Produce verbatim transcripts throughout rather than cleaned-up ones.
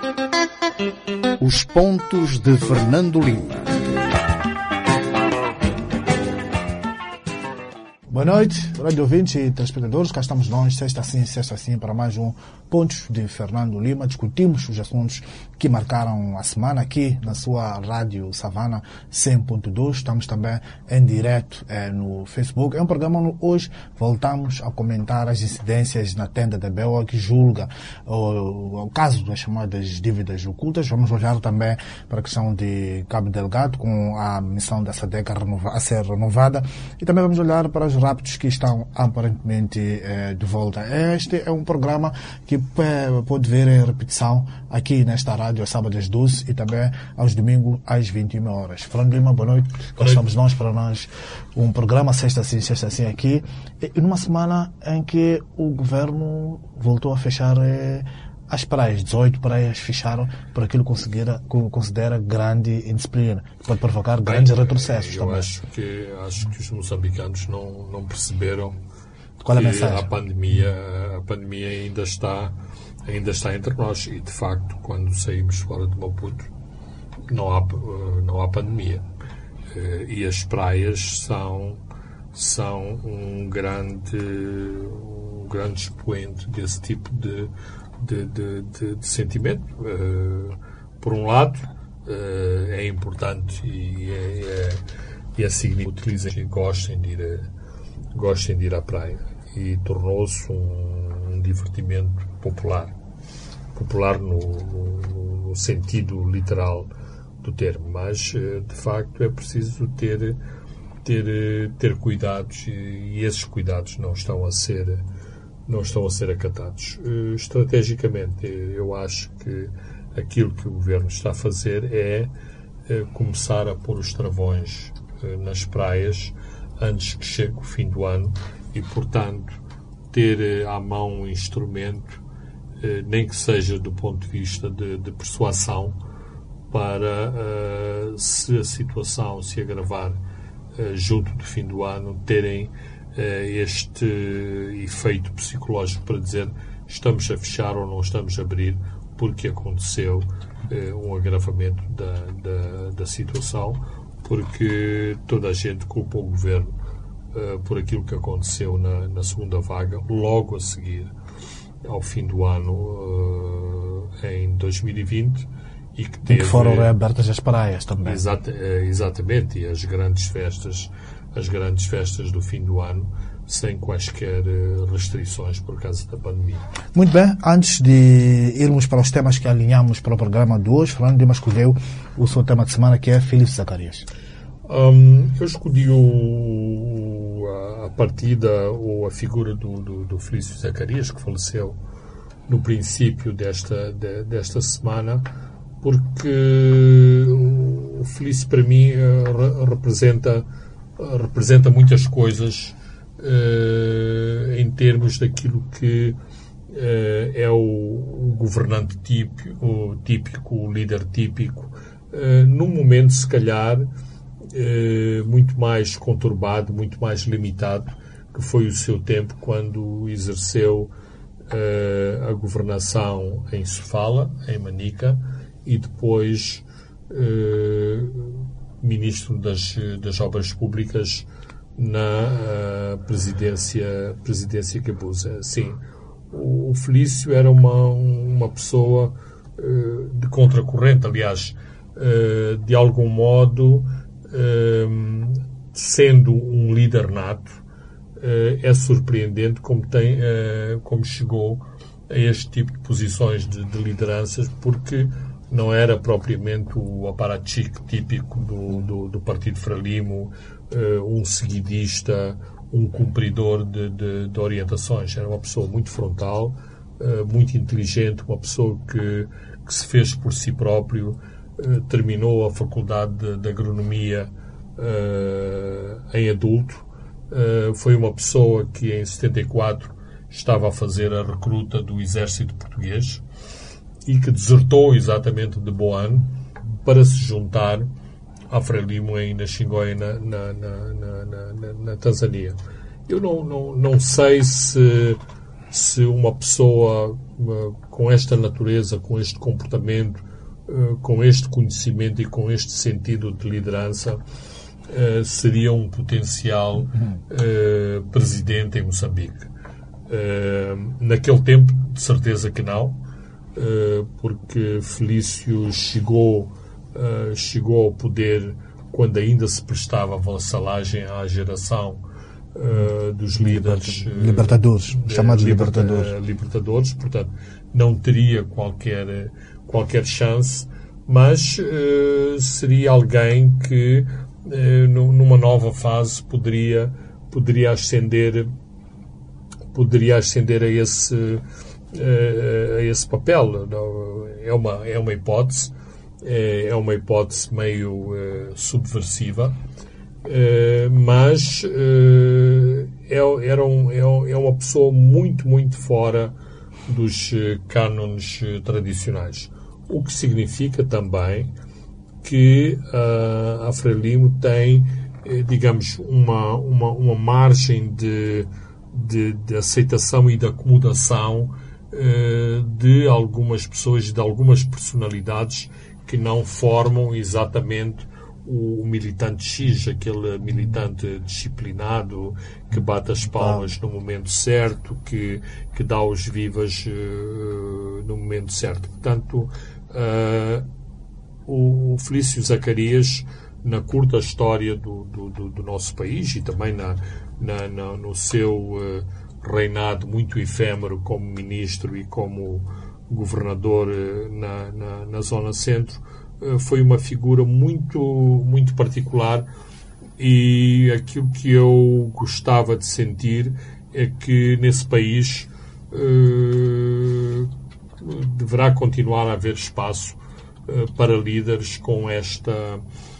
Os pontos de Fernando Lima. Boa noite, rádio ouvintes e telespectadores. Cá estamos nós, sexta sim, sexta sim, para mais um Pontos de Fernando Lima. Discutimos os assuntos que marcaram a semana aqui na sua rádio Savana cem ponto dois. Estamos também em direto eh, no Facebook. É um programa onde hoje voltamos a comentar as incidências na tenda da B E O que julga o, o caso das chamadas dívidas ocultas. Vamos olhar também para a questão de Cabo Delgado, com a missão da SADC a, a ser renovada. E também vamos olhar para os raptos que estão aparentemente eh, de volta. Este é um programa que eh, pode ver em repetição aqui nesta rádio, aos sábados às doze e também aos domingos às vinte e uma horas. Fernando Lima, boa noite. Cá estamos nós para nós um programa sexta sim, sexta sim aqui, e numa semana em que o governo voltou a fechar eh, as praias. dezoito praias fecharam por aquilo que considera, considera grande indisciplina. Pode provocar Bem, grandes retrocessos eu também. Acho que, acho que os moçambicanos não, não perceberam Qual é a que mensagem? a pandemia, a pandemia ainda está, ainda está entre nós. E, de facto, quando saímos fora de Maputo, não há, não há pandemia. E as praias são, são um grande, um grande expoente desse tipo de De, de, de, de sentimento. Uh, por um lado, uh, é importante e é, é, e é significativo que utilizem e gostem de, ir a, gostem de ir à praia. E tornou-se um, um divertimento popular. Popular no, no, no sentido literal do termo. Mas, uh, de facto, é preciso ter, ter, ter cuidados e, e esses cuidados não estão a ser não estão a ser acatados. Uh, estrategicamente, eu acho que aquilo que o Governo está a fazer é uh, começar a pôr os travões uh, nas praias antes que chegue o fim do ano e, portanto, ter uh, à mão um instrumento, uh, nem que seja do ponto de vista de, de persuasão, para, uh, se a situação se agravar uh, junto do fim do ano, terem este efeito psicológico para dizer estamos a fechar ou não estamos a abrir porque aconteceu eh, um agravamento da, da, da situação, porque toda a gente culpa o Governo eh, por aquilo que aconteceu na, na segunda vaga, logo a seguir ao fim do ano, eh, em dois mil e vinte, e que, teve, e que foram reabertas as praias também. Exata, exatamente, e as grandes festas as grandes festas do fim do ano, sem quaisquer restrições por causa da pandemia. Muito bem, antes de irmos para os temas que alinhamos para o programa de hoje, Fernando Lima escolheu o seu tema de semana, que é Filipe Zacarias. Um, eu escolhi o, a, a partida ou a figura do, do, do Felício Zacarias, que faleceu no princípio desta, de, desta semana, porque o Felício, para mim, representa representa muitas coisas uh, em termos daquilo que uh, é o, o governante típico, o, típico, o líder típico, uh, num momento, se calhar, uh, muito mais conturbado, muito mais limitado, que foi o seu tempo quando exerceu uh, a governação em Sofala, em Manica, e depois uh, Ministro das, das Obras Públicas na uh, presidência, presidência Cabuza. Sim, o, o Felício era uma, uma pessoa uh, de contracorrente, aliás, uh, de algum modo, uh, sendo um líder nato, uh, é surpreendente como, tem, uh, como chegou a este tipo de posições de, de lideranças, porque não era propriamente o aparachique típico do, do, do Partido Frelimo, uh, um seguidista, um cumpridor de, de, de orientações. Era uma pessoa muito frontal, uh, muito inteligente, uma pessoa que, que se fez por si próprio, uh, terminou a Faculdade de, de Agronomia uh, em adulto. Uh, foi uma pessoa que em setenta e quatro estava a fazer a recruta do Exército Português e que desertou exatamente de Boane para se juntar à Frelimo em Naxingóia, na, na, na, na, na, na Tanzânia. Eu não, não, não sei se, se uma pessoa com esta natureza, com este comportamento, com este conhecimento e com este sentido de liderança seria um potencial uh, presidente em Moçambique. Uh, naquele tempo, de certeza que não, uh, porque Felício chegou, uh, chegou ao poder quando ainda se prestava vassalagem à geração uh, dos líderes... Libertadores, uh, chamados liberta, libertadores. libertadores. Portanto, não teria qualquer, qualquer chance, mas uh, seria alguém que numa nova fase poderia poderia ascender poderia ascender a esse a esse papel. É uma é uma hipótese é uma hipótese meio subversiva, mas é era um, é uma pessoa muito muito fora dos cânones tradicionais, o que significa também que uh, a Frelimo tem, eh, digamos, uma, uma, uma margem de, de, de aceitação e de acomodação eh, de algumas pessoas, de algumas personalidades que não formam exatamente o, o militante X, aquele militante disciplinado que bate as palmas no momento certo, que, que dá os vivas uh, no momento certo. Portanto, uh, o Felício Zacarias, na curta história do, do, do nosso país e também na, na, na, no seu uh, reinado muito efêmero como ministro e como governador uh, na, na, na Zona Centro, uh, foi uma figura muito, muito particular, e aquilo que eu gostava de sentir é que nesse país uh, deverá continuar a haver espaço para líderes com esta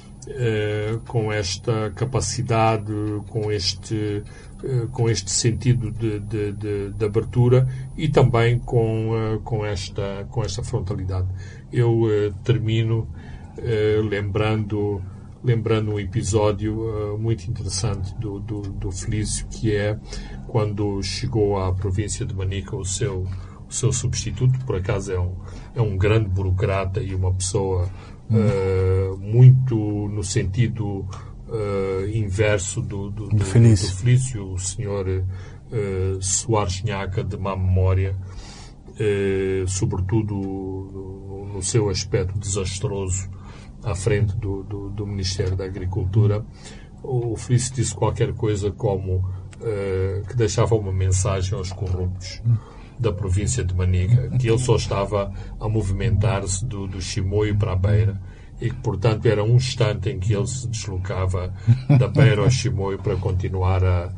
com esta capacidade, com este com este sentido de, de, de, de abertura e também com com esta com esta frontalidade. Eu termino lembrando lembrando um episódio muito interessante do, do, do Felício, que é quando chegou à província de Manica o seu o seu substituto. Por acaso é um, é um grande burocrata e uma pessoa hum. uh, muito no sentido uh, inverso do, do, do, do Felício, o senhor uh, Soares Nhaca, de má memória, uh, sobretudo no, no seu aspecto desastroso à frente do, do, do Ministério da Agricultura. O Felício disse qualquer coisa como uh, que deixava uma mensagem aos corruptos da província de Manica, que ele só estava a movimentar-se do, do Chimoio para a Beira, e que, portanto, era um instante em que ele se deslocava da Beira ao Chimoio para continuar a,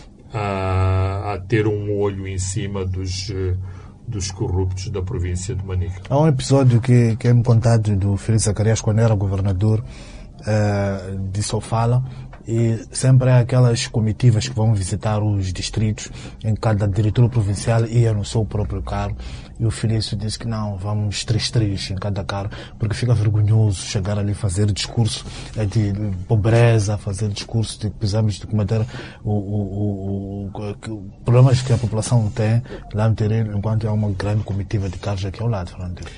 a, a ter um olho em cima dos, dos corruptos da província de Manica. Há um episódio que, que é-me contado do Felício Zacarias quando era governador uh, de Sofala, e sempre há aquelas comitivas que vão visitar os distritos, em cada diretor provincial ia no seu próprio carro, e o Felício disse que não, vamos três, três em cada carro, porque fica vergonhoso chegar ali fazer discurso de pobreza, fazer discurso de que precisamos de combater o, o, o, o problemas que a população tem lá no terreno, enquanto há uma grande comitiva de carros aqui ao lado.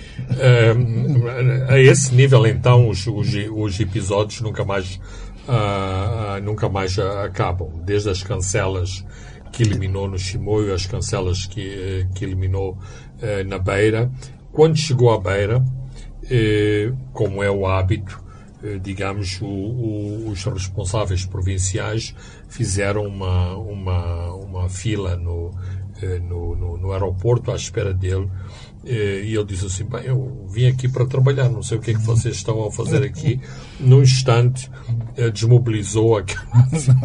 É, a esse nível, então, os, os, os episódios nunca mais Uh, uh, nunca mais uh, acabam. Desde as cancelas que eliminou no Chimoio, as cancelas que, uh, que eliminou uh, na Beira. Quando chegou à Beira, uh, como é o hábito, uh, digamos, o, o, os responsáveis provinciais fizeram uma, uma, uma fila no, uh, no, no, no aeroporto à espera dele. E ele disse assim: bem, eu vim aqui para trabalhar, não sei o que é que vocês estão a fazer aqui. Num instante, desmobilizou aquela.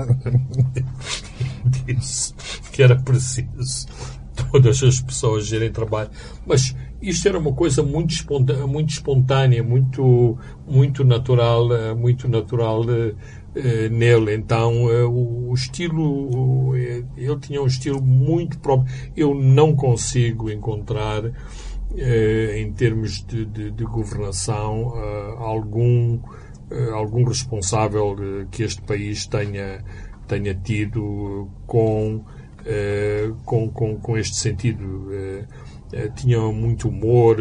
Disse que era preciso todas as pessoas irem trabalhar. Mas isto era uma coisa muito espontânea, muito, espontânea, muito, muito natural, muito natural uh, nele. Então, uh, o, o estilo, uh, ele tinha um estilo muito próprio. Eu não consigo encontrar, uh, em termos de, de, de governação, uh, algum, uh, algum responsável uh, que este país tenha, tenha tido com uh, com, com, com este sentido. Uh, uh, tinha muito humor,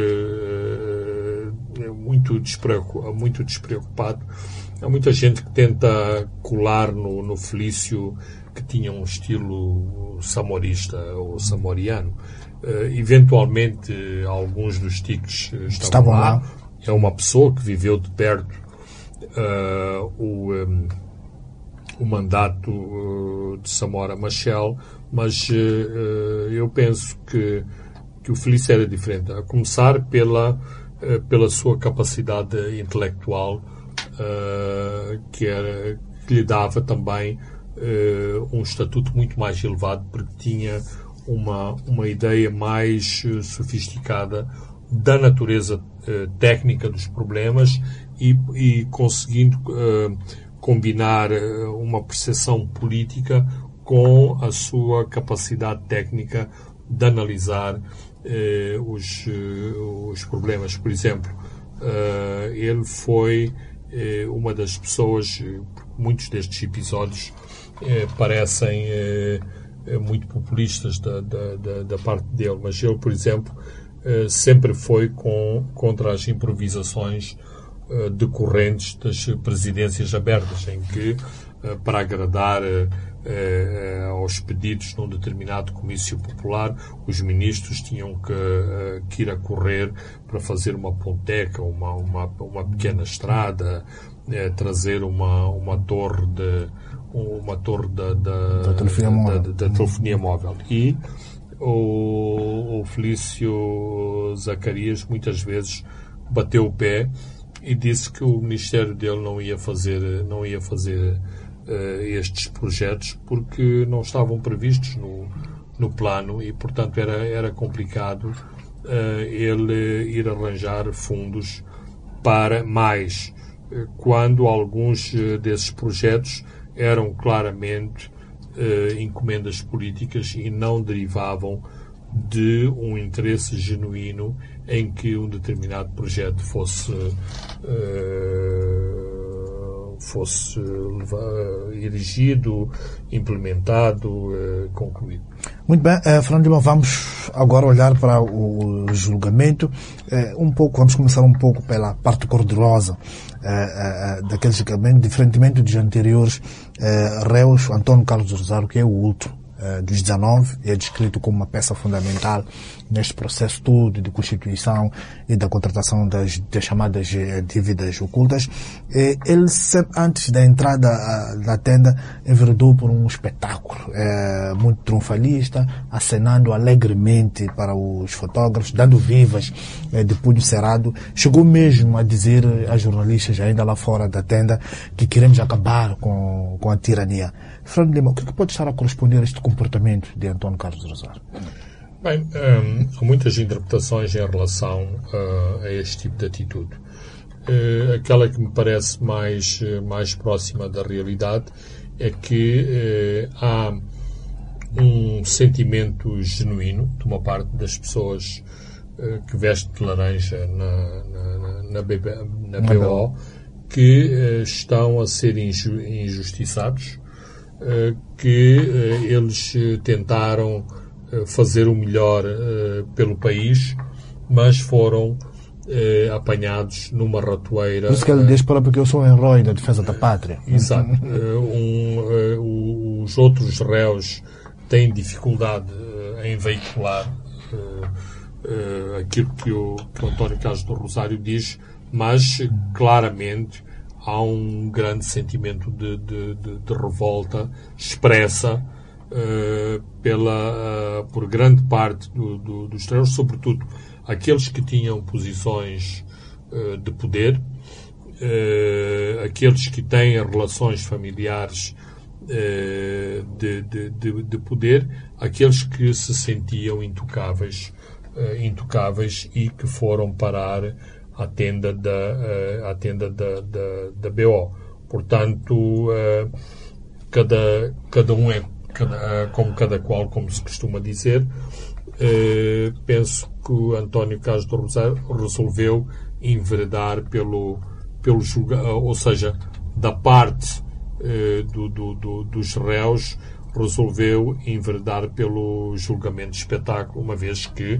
uh, muito, despreocupado, muito despreocupado. Há muita gente que tenta colar no, no Felício que tinha um estilo samorista ou samoriano. Uh, eventualmente, alguns dos tiques estavam, estavam lá. lá. É uma pessoa que viveu de perto uh, o, um, o mandato uh, de Samora Machel, mas uh, uh, eu penso que, que o Felício era diferente. A começar pela, uh, pela sua capacidade intelectual, uh, que, era, que lhe dava também uh, um estatuto muito mais elevado, porque tinha uma, uma ideia mais uh, sofisticada da natureza uh, técnica dos problemas e, e conseguindo uh, combinar uh, uma percepção política com a sua capacidade técnica de analisar uh, os, uh, os problemas. Por exemplo, uh, ele foi uh, uma das pessoas, uh, muitos destes episódios uh, parecem uh, muito populistas da, da, da, da parte dele, mas ele, por exemplo, uh, sempre foi com, contra as improvisações uh, decorrentes das presidências abertas, em que, uh, para agradar uh, uh, aos pedidos num determinado comício popular, os ministros tinham que, uh, que ir a correr para fazer uma ponteca, uma, uma, uma pequena estrada, uh, trazer uma, uma torre de uma torre da, da, da, telefonia, da, móvel. da, da telefonia móvel. E o, o Felício Zacarias muitas vezes bateu o pé e disse que o ministério dele não ia fazer, não ia fazer uh, estes projetos porque não estavam previstos no, no plano e, portanto, era, era complicado uh, ele ir arranjar fundos para mais, uh, quando alguns uh, desses projetos eram claramente uh, encomendas políticas e não derivavam de um interesse genuíno em que um determinado projeto fosse uh, fosse uh, erigido, implementado, uh, concluído. Muito bem, uh, Fernando Lima, vamos agora olhar para o julgamento. Uh, um pouco, vamos começar um pouco pela parte cor-de-rosa uh, uh, daquele julgamento, diferentemente dos anteriores uh, réus. António Carlos Rosário, que é o último uh, dos dezenove, é descrito como uma peça fundamental neste processo todo de constituição e da contratação das, das chamadas dívidas ocultas. E ele, antes da entrada da tenda, enveredou por um espetáculo é, muito triunfalista, acenando alegremente para os fotógrafos, dando vivas é, de punho cerrado. Chegou mesmo a dizer a jornalistas ainda lá fora da tenda que queremos acabar com, com a tirania. Fernando Lima, o que, que pode estar a corresponder a este comportamento de António Carlos Rosário? Bem, hum, há muitas interpretações em relação uh, a este tipo de atitude. Uh, aquela que me parece mais, uh, mais próxima da realidade é que uh, há um sentimento genuíno de uma parte das pessoas uh, que veste de laranja na, na, na, B B, na B O que uh, estão a ser inju, injustiçados, uh, que uh, eles tentaram fazer o melhor uh, pelo país, mas foram uh, apanhados numa ratoeira. Por isso que ele diz próprio que eu sou um herói da defesa da pátria. Exato. uh, um, uh, os outros réus têm dificuldade uh, em veicular uh, uh, aquilo que o, que o António Carlos do Rosário diz, mas claramente há um grande sentimento de, de, de, de revolta expressa Uh, pela, uh, por grande parte do, do, dos réus, sobretudo aqueles que tinham posições uh, de poder, uh, aqueles que têm relações familiares uh, de, de, de, de poder, aqueles que se sentiam intocáveis, uh, intocáveis e que foram parar à tenda da, uh, à tenda da, da, da B O. Portanto, uh, cada, cada um é Cada, como cada qual, como se costuma dizer. eh, penso que o António Carlos do Rosário resolveu enveredar pelo, pelo julgamento, ou seja, da parte eh, do, do, do, dos réus, resolveu enveredar pelo julgamento de espetáculo, uma vez que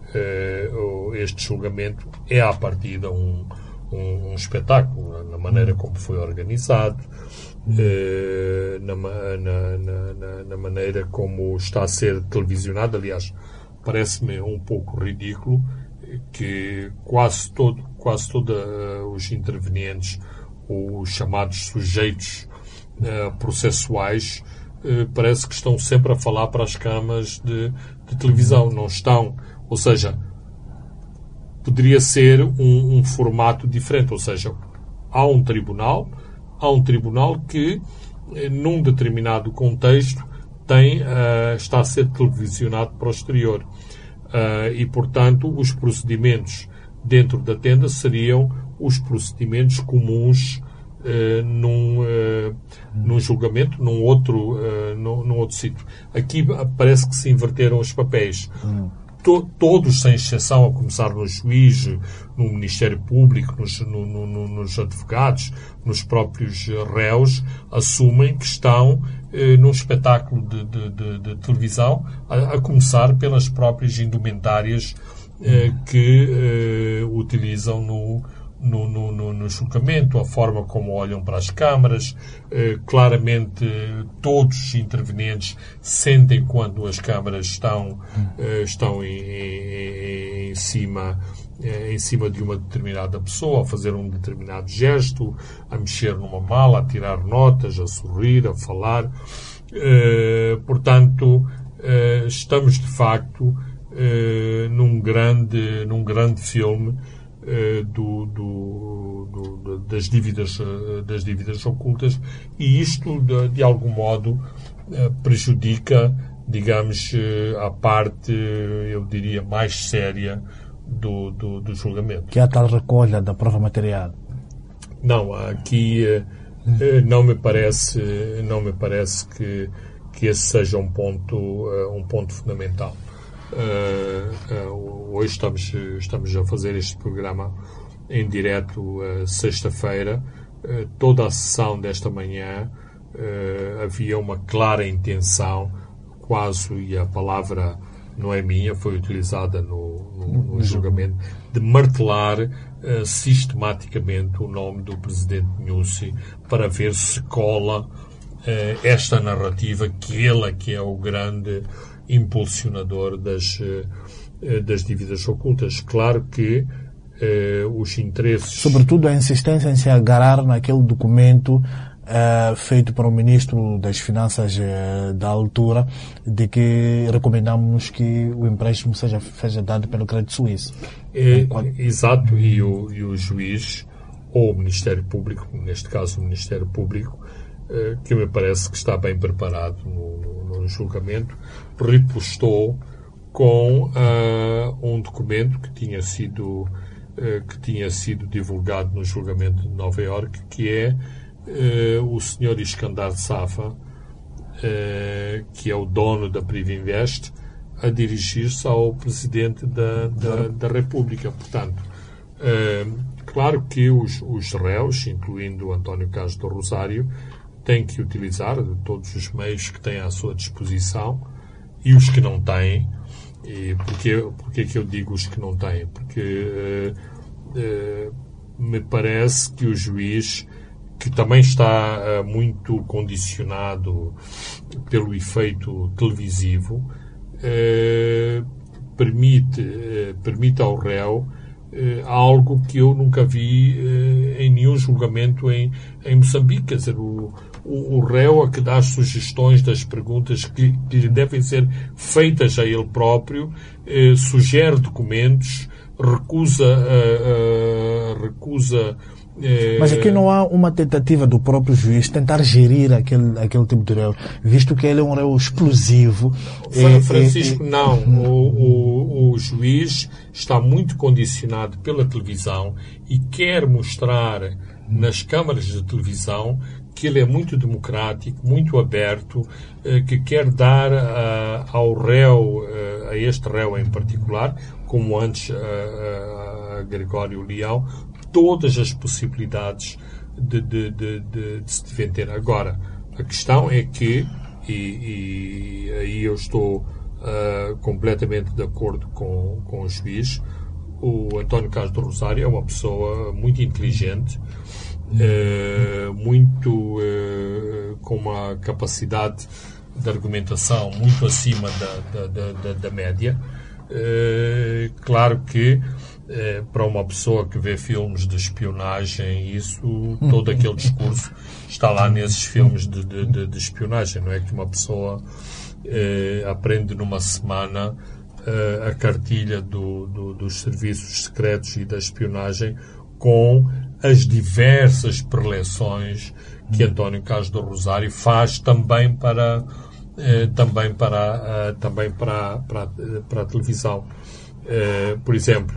uh, este julgamento é, à partida, um, um, um espetáculo, na maneira como foi organizado, uh, na, na, na, na maneira como está a ser televisionado. Aliás, parece-me um pouco ridículo que quase todo, quase todos uh, os intervenientes, os chamados sujeitos uh, processuais, uh, parece que estão sempre a falar para as câmaras de, de televisão. Não estão. Ou seja, poderia ser um, um formato diferente. Ou seja, há um tribunal, há um tribunal que, num determinado contexto, tem, uh, está a ser televisionado para o exterior. Uh, e, portanto, os procedimentos dentro da tenda seriam os procedimentos comuns uh, num, uh, num julgamento, num outro, uh, num, num outro sítio. Aqui parece que se inverteram os papéis. Hum. To, todos, sem exceção, a começar no juiz, no Ministério Público, nos, no, no, nos advogados, nos próprios réus, assumem que estão eh, num espetáculo de, de, de, de televisão, a, a começar pelas próprias indumentárias eh, que eh, utilizam no, no, no, no, no julgamento, a forma como olham para as câmaras. Eh, claramente, todos os intervenientes sentem quando as câmaras estão, eh, estão em, em, em cima em cima de uma determinada pessoa, a fazer um determinado gesto, a mexer numa mala, a tirar notas, a sorrir, a falar. Uh, portanto, uh, estamos de facto uh, num grande, num grande filme uh, do, do, do, das dívidas, uh, das dívidas ocultas, e isto, de, de algum modo, uh, prejudica, digamos, uh, a parte, eu diria, mais séria Do, do, do julgamento. Que é a tal recolha da prova material. Não, aqui eh, não me parece, não me parece que, que esse seja um ponto, uh, um ponto fundamental. Uh, uh, hoje estamos, estamos a fazer este programa em direto, uh, sexta-feira. Uh, toda a sessão desta manhã uh, havia uma clara intenção, quase, e a palavra não é minha, foi utilizada no, no, no julgamento, de martelar uh, sistematicamente o nome do presidente Nyusi para ver se cola uh, esta narrativa que ele é que é o grande impulsionador das, uh, das dívidas ocultas. Claro que uh, os interesses... Sobretudo a insistência em se agarrar naquele documento Uh, feito para o Ministro das Finanças uh, da altura, de que recomendamos que o empréstimo seja, seja dado pelo Crédito Suíço. É, Enquanto... Exato, e o, e o juiz, ou o Ministério Público, neste caso o Ministério Público, uh, que me parece que está bem preparado no, no, no julgamento, ripostou com uh, um documento que tinha sido, uh, que tinha sido divulgado no julgamento de Nova Iorque, que é Uh, o senhor Iskandar Safa, uh, que é o dono da Privinvest, a dirigir-se ao Presidente da, da, da República. Portanto, uh, claro que os, os réus, incluindo António Carlos do Rosário, têm que utilizar todos os meios que têm à sua disposição, e os que não têm. E porquê, porquê que eu digo os que não têm? Porque uh, uh, me parece que o juiz, que também está uh, muito condicionado pelo efeito televisivo, uh, permite, uh, permite ao réu uh, algo que eu nunca vi uh, em nenhum julgamento em, em Moçambique. Quer dizer, o, o, o réu a que dá as sugestões das perguntas que, que lhe devem ser feitas a ele próprio, uh, sugere documentos, recusa, uh, uh, recusa Mas aqui não há uma tentativa do próprio juiz tentar gerir aquele, aquele tipo de réu, visto que ele é um réu explosivo. Francisco, é, é, não. O, o, o juiz está muito condicionado pela televisão e quer mostrar nas câmaras de televisão que ele é muito democrático, muito aberto, que quer dar a, ao réu, a este réu em particular, como antes a, a Gregório Leão, todas as possibilidades de, de, de, de, de se defender. Agora, a questão é que e, e aí eu estou uh, completamente de acordo com, com o juiz. O António Carlos do Rosário é uma pessoa muito inteligente, uh, muito uh, com uma capacidade de argumentação muito acima da, da, da, da média. Uh, claro que uh, para uma pessoa que vê filmes de espionagem, isso, todo aquele discurso está lá nesses filmes de, de, de, de espionagem. Não é que uma pessoa uh, aprende numa semana uh, a cartilha do, do, dos serviços secretos e da espionagem com as diversas preleções que António Carlos do Rosário faz também para eh, também para eh, também para, para para a televisão. Eh, por exemplo,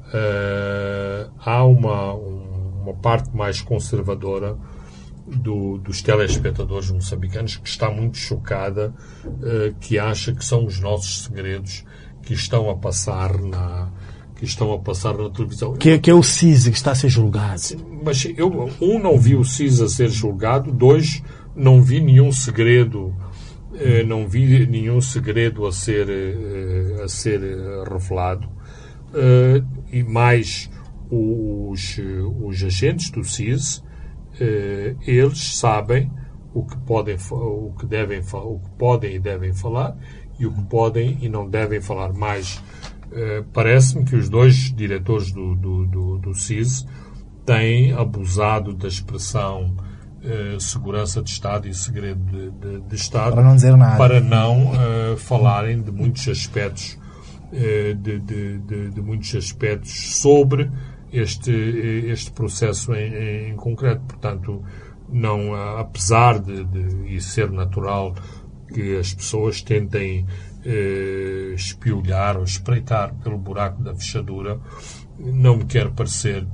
eh, há uma uma parte mais conservadora do, dos telespectadores moçambicanos que está muito chocada, eh, que acha que são os nossos segredos que estão a passar na que estão a passar na televisão. Que, que é o C I S que está a ser julgado. Mas eu, um, não vi o C I S a ser julgado. Dois, não vi nenhum segredo, eh, não vi nenhum segredo a ser, eh, a ser revelado. Eh, e mais, os, os agentes do C I S, eh, eles sabem o que podem, o que devem, o que podem e devem falar e o que podem e não devem falar. Mais, Uh, parece-me que os dois diretores do, do, do, do C I S têm abusado da expressão uh, segurança de Estado e segredo de, de, de Estado para não dizer nada, para não uh, falarem de muitos aspectos uh, de, de, de, de muitos aspectos sobre este, este processo em, em concreto. Portanto, não, uh, apesar de, de isso ser natural que as pessoas tentem Uh, espiolhar ou espreitar pelo buraco da fechadura, não me quer parecer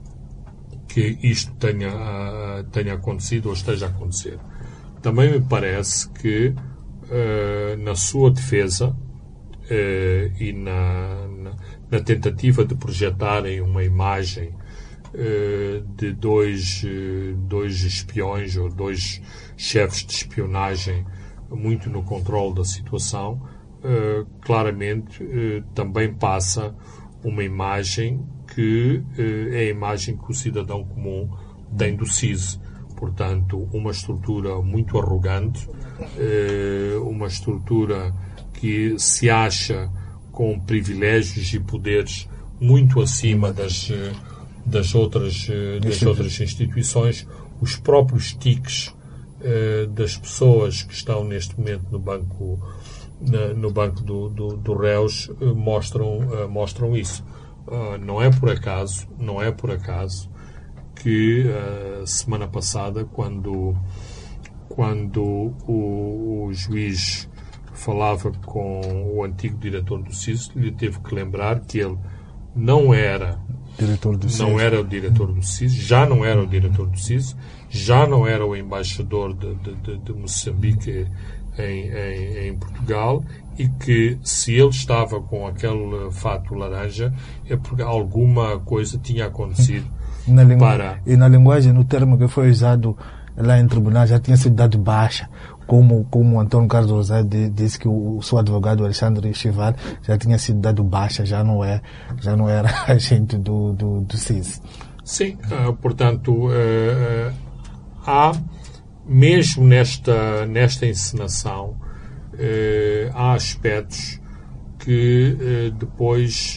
que isto tenha, uh, tenha acontecido ou esteja a acontecer. Também me parece que uh, na sua defesa uh, e na, na, na tentativa de projetarem uma imagem uh, de dois, uh, dois espiões ou dois chefes de espionagem muito no controle da situação, Uh, claramente uh, também passa uma imagem que uh, é a imagem que o cidadão comum tem do C I S. Portanto, uma estrutura muito arrogante, uh, uma estrutura que se acha com privilégios e poderes muito acima das, uh, das, outras, uh, das outras instituições. Os próprios tiques uh, das pessoas que estão neste momento no banco no banco do, do, do réus mostram, mostram isso. Não é por acaso, não é por acaso que a semana passada, quando, quando o, o juiz falava com o antigo diretor do C I S, lhe teve que lembrar que ele não era diretor do não era o diretor do C I S, já não era o diretor do C I S, já não era o embaixador de, de, de, de Moçambique Em, em, em Portugal, e que se ele estava com aquele fato laranja é porque alguma coisa tinha acontecido. Na lingu... para... E na linguagem, no termo que foi usado lá em tribunal, já tinha sido dado baixa, como, como o António Carlos Rosário disse que o, o seu advogado Alexandre Chival já tinha sido dado baixa, já não, é, já não era agente do, do, do C I S. Sim, uh, portanto, uh, uh, há mesmo nesta, nesta encenação, eh, há aspectos que eh, depois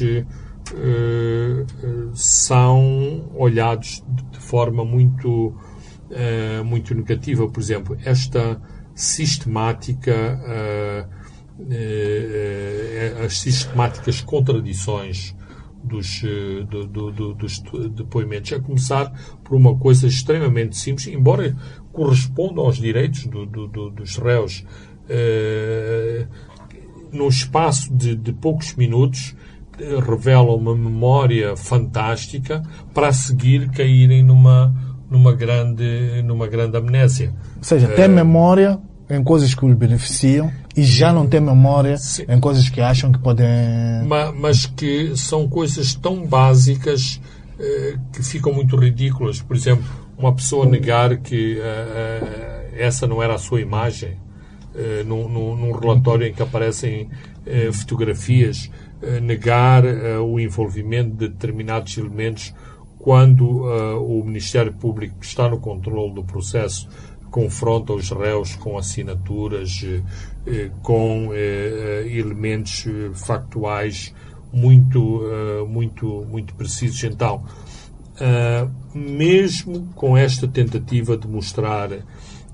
eh, são olhados de forma muito, eh, muito negativa. Por exemplo, esta sistemática, eh, eh, as sistemáticas contradições dos, do, do, do, dos depoimentos, a começar por uma coisa extremamente simples, embora corresponda aos direitos do, do, do, dos réus, uh, num espaço de, de poucos minutos, uh, revela uma memória fantástica para a seguir caírem numa, numa, grande, numa grande amnésia. Ou seja, tem uh, memória em coisas que os beneficiam e já não tem memória sim. em coisas que acham que podem... Mas, mas que são coisas tão básicas uh, que ficam muito ridículas. Por exemplo, uma pessoa negar que uh, uh, essa não era a sua imagem, uh, num, num, num relatório em que aparecem uh, fotografias, uh, negar uh, o envolvimento de determinados elementos quando uh, o Ministério Público, que está no controle do processo, confronta os réus com assinaturas, uh, uh, com uh, uh, elementos uh, factuais muito, uh, muito, muito precisos. Então, Uh, mesmo com esta tentativa de mostrar uh,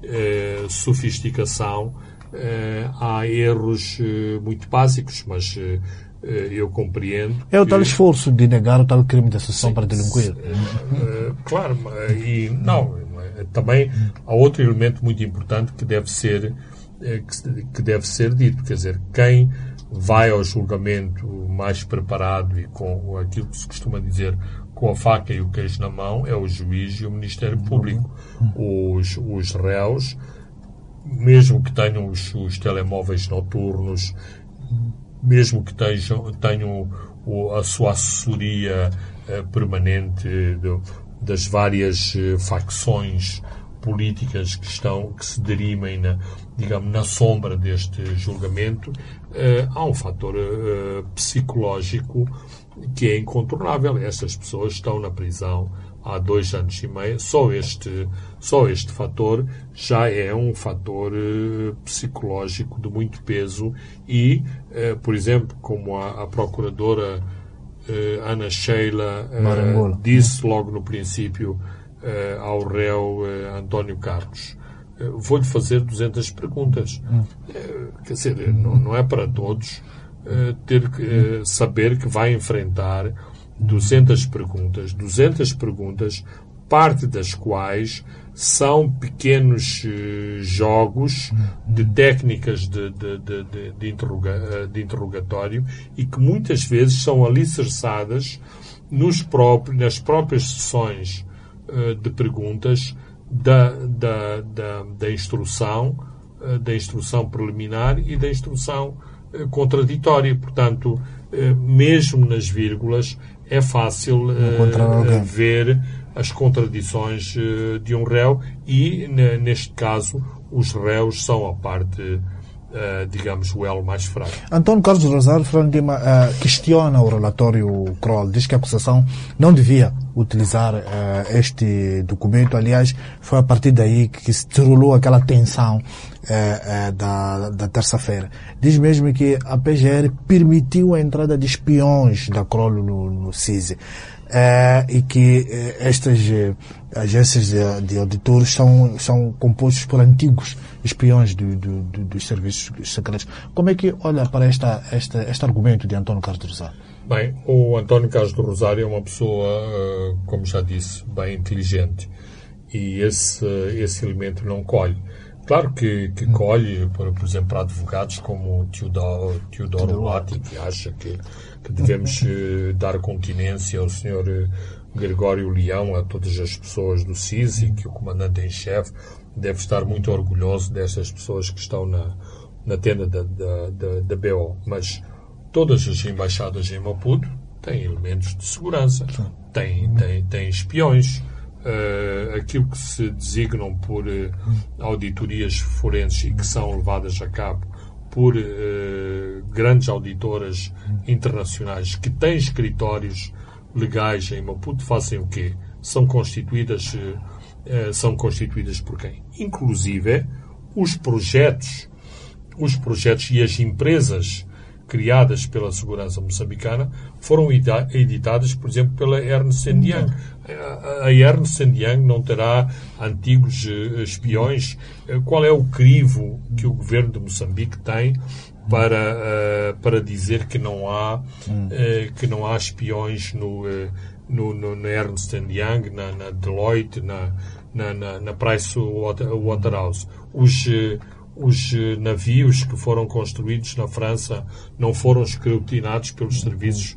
sofisticação, uh, há erros uh, muito básicos, mas uh, uh, eu compreendo. É o que... tal esforço de negar o tal crime de associação para delinquir. Uh, uh, claro, e não, também há outro elemento muito importante que deve ser, uh, que, que deve ser dito, quer dizer, quem vai ao julgamento mais preparado e com aquilo que se costuma dizer com a faca e o queijo na mão é o juiz e o Ministério Público. Os, os réus, mesmo que tenham os, os telemóveis noturnos, mesmo que tenham, tenham o, a sua assessoria uh, permanente do, das várias uh, facções políticas que estão, que se dirimem na, digamos, na sombra deste julgamento, uh, há um fator uh, psicológico que é incontornável. Estas pessoas estão na prisão há dois anos e meio. Só este, só este fator já é um fator uh, psicológico de muito peso e, uh, por exemplo, como a, a procuradora uh, Ana Sheila uh, disse logo no princípio uh, ao réu uh, António Carlos, uh, vou-lhe fazer duzentas perguntas. Uh, quer dizer, não, não é para todos Uh, ter que uh, saber que vai enfrentar duzentas perguntas, duzentas perguntas, parte das quais são pequenos uh, jogos de técnicas de, de, de, de, de, interroga, de interrogatório e que muitas vezes são alicerçadas nos próprios, nas próprias sessões uh, de perguntas da, da, da, da instrução, uh, da instrução preliminar e da instrução contraditório. Portanto, mesmo nas vírgulas, é fácil uh, ver as contradições uh, de um réu e, neste caso, os réus são a parte, uh, digamos, o elo mais fraco. António Carlos Rosário Fernando Lima uh, questiona o relatório Kroll, diz que a acusação não devia utilizar uh, este documento. Aliás, foi a partir daí que se derrulou aquela tensão uh, uh, da, da terça-feira. Diz mesmo que a P G R permitiu a entrada de espiões da Kroll no, no C I S I. Uh, e que uh, estas uh, agências de, de auditores são, são compostas por antigos espiões do, do, do, dos serviços secretos. Como é que olha para esta, esta, este argumento de António Carlos do Rosário? Bem, o António Carlos do Rosário é uma pessoa, uh, como já disse, bem inteligente e esse, uh, esse elemento não colhe. Claro que, que colhe, por, por exemplo, para advogados como o Teodoro, Teodoro Lati, que acha que, que devemos uh, dar continência ao senhor uh, Gregório Leão, a todas as pessoas do C I S I, que o comandante em chefe deve estar muito orgulhoso destas pessoas que estão na, na tenda da, da, da, da B O. Mas todas as embaixadas em Maputo têm elementos de segurança, têm, têm, têm espiões. Uh, aquilo que se designam por uh, auditorias forenses e que são levadas a cabo por uh, grandes auditoras internacionais que têm escritórios legais em Maputo, fazem o quê? São constituídas, uh, uh, são constituídas por quem? Inclusive, os projetos, os projetos e as empresas criadas pela segurança moçambicana foram editadas, por exemplo, pela Ernst and Young. A Ernst and Young não terá antigos espiões. Qual é o crivo que o governo de Moçambique tem para, para dizer que não há, que não há espiões no, no, no, na Ernst and Young, na, na Deloitte, na, na, na, na Pricewaterhouse? Os Os navios que foram construídos na França não foram escrutinados pelos serviços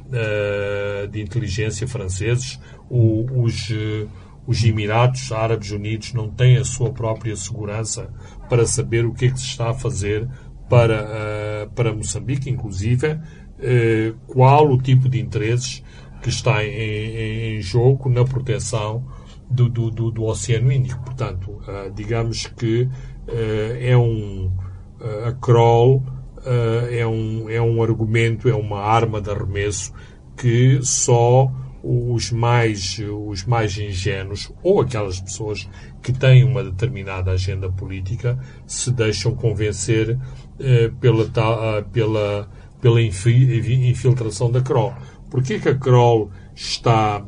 uh, de inteligência franceses. O, os, uh, os Emirados Árabes Unidos não têm a sua própria segurança para saber o que é que se está a fazer para, uh, para Moçambique, inclusive uh, qual o tipo de interesses que está em, em, em jogo na proteção do, do, do, do Oceano Índico. Portanto, uh, digamos que Uh, é, um, a Kroll é um, é um argumento, é uma arma de arremesso que só os mais, os mais ingênuos ou aquelas pessoas que têm uma determinada agenda política se deixam convencer eh, pela, pela, pela infiltração da Kroll. Porquê que a Kroll está,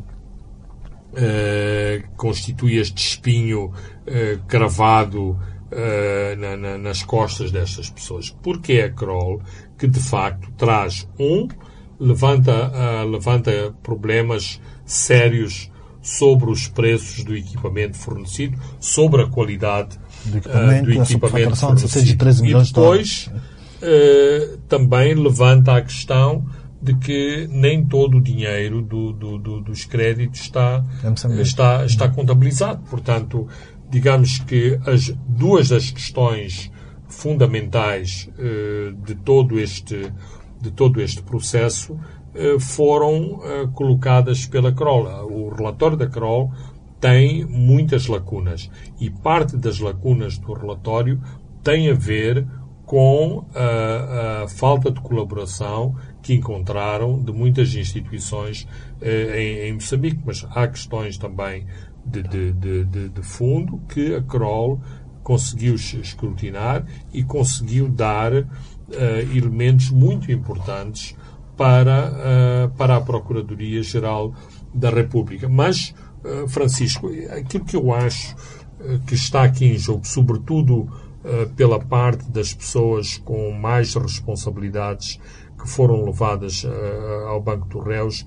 eh, constitui este espinho eh, cravado eh, na, na, nas costas destas pessoas? Porque é a Kroll que, de facto, traz um, levanta, uh, levanta problemas sérios sobre os preços do equipamento fornecido, sobre a qualidade do equipamento, uh, do equipamento fornecido. De treze milhões e depois uh, também levanta a questão de que nem todo o dinheiro do, do, do, dos créditos está, está, está contabilizado. Portanto, digamos que as duas das questões fundamentais uh, de todo este de todo este processo uh, foram uh, colocadas pela Kroll. O relatório da Kroll tem muitas lacunas e parte das lacunas do relatório tem a ver com a, a falta de colaboração que encontraram de muitas instituições uh, em, em Moçambique, mas há questões também de, de, de, de, de fundo que a Kroll conseguiu escrutinar e conseguiu dar uh, elementos muito importantes para, uh, para a Procuradoria-Geral da República. Mas, uh, Francisco, aquilo que eu acho uh, que está aqui em jogo, sobretudo uh, pela parte das pessoas com mais responsabilidades que foram levadas uh, ao Banco dos Réus,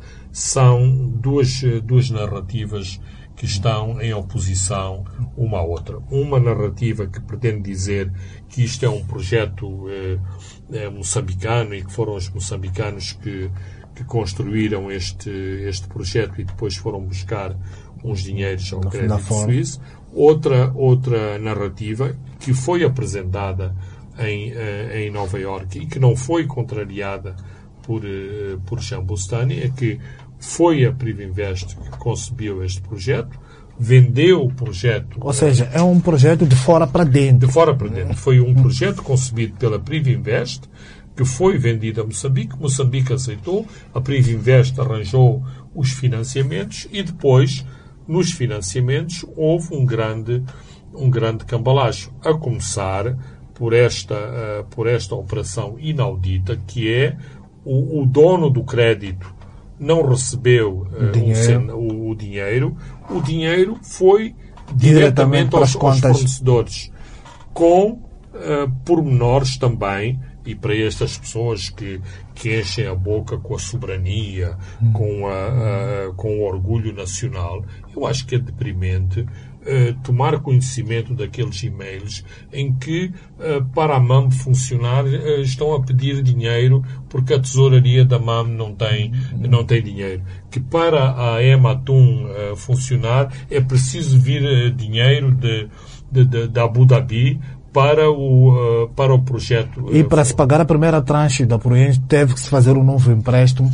são duas, duas narrativas que estão em oposição uma à outra. Uma narrativa que pretende dizer que isto é um projeto eh, eh, moçambicano e que foram os moçambicanos que, que construíram este, este projeto e depois foram buscar uns dinheiros ao crédito suíço. Outra, outra narrativa que foi apresentada em, eh, em Nova Iorque e que não foi contrariada por, eh, por Jean Bustani é que foi a Privinvest que concebeu este projeto, vendeu o projeto... Ou seja, é um projeto de fora para dentro. De fora para dentro. Foi um projeto concebido pela Privinvest, que foi vendido a Moçambique. Moçambique aceitou, a Privinvest arranjou os financiamentos e depois, nos financiamentos, houve um grande, um grande cambalacho. A começar por esta, uh, por esta operação inaudita, que é o, o dono do crédito não recebeu uh, dinheiro. Um, o, o dinheiro. O dinheiro foi diretamente, diretamente para aos, as contas. aos fornecedores, com uh, pormenores também, e para estas pessoas que, que enchem a boca com a soberania, hum. com, a, a, com o orgulho nacional, eu acho que é deprimente Uh, tomar conhecimento daqueles e-mails em que, uh, para a M A M funcionar, uh, estão a pedir dinheiro porque a tesouraria da M A M não tem, não tem dinheiro. Que para a Ematum uh, funcionar é preciso vir uh, dinheiro de, de, de, de Abu Dhabi para o, uh, para o projeto. Uh, e para se pagar a primeira tranche da Proenche teve que se fazer um novo empréstimo.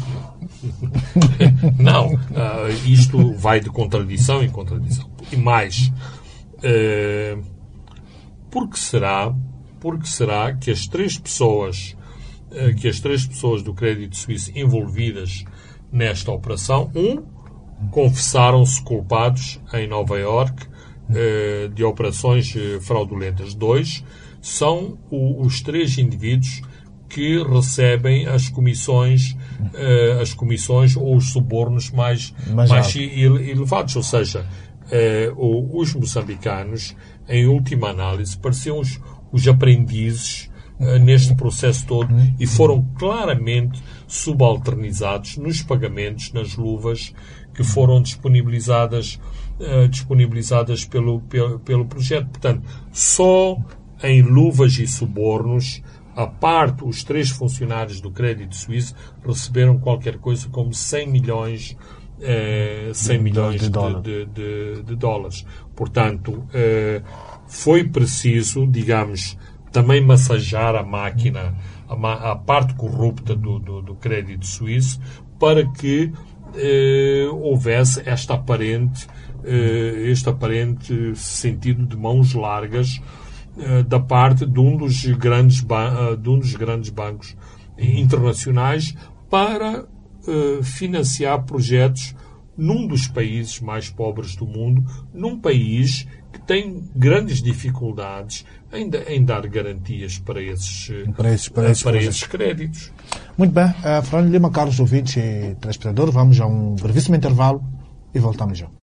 Não, uh, isto vai de contradição em contradição. E mais, uh, por que será, por que será que as três pessoas, uh, que as três pessoas do Crédito Suíço envolvidas nesta operação, um, confessaram-se culpados em Nova Iorque uh, de operações uh, fraudulentas. Dois, são o, os três indivíduos que recebem as comissões, uh, as comissões ou os subornos mais, mais, mais elevados. Ou seja, uh, os moçambicanos, em última análise, pareciam os, os aprendizes uh, neste processo todo e foram claramente subalternizados nos pagamentos, nas luvas que foram disponibilizadas, uh, disponibilizadas pelo, pelo, pelo projeto. Portanto, só em luvas e subornos, a parte, os três funcionários do Crédito Suíço receberam qualquer coisa como cem milhões, eh, cem milhões de, de, de, de, de dólares. Portanto, eh, foi preciso, digamos, também massajar a máquina, a, a parte corrupta do, do, do Crédito Suíço, para que eh, houvesse esta aparente, eh, este aparente sentido de mãos largas uh, da parte de um dos grandes, ba- uh, de um dos grandes bancos internacionais para uh, financiar projetos num dos países mais pobres do mundo, num país que tem grandes dificuldades em, em dar garantias para esses, para esses, para esses, para esses créditos. Muito bem. Uh, Fernando Lima, caros ouvintes e telespectadores, vamos a um brevíssimo intervalo e voltamos já.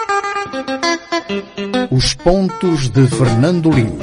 Os pontos de Fernando Lima.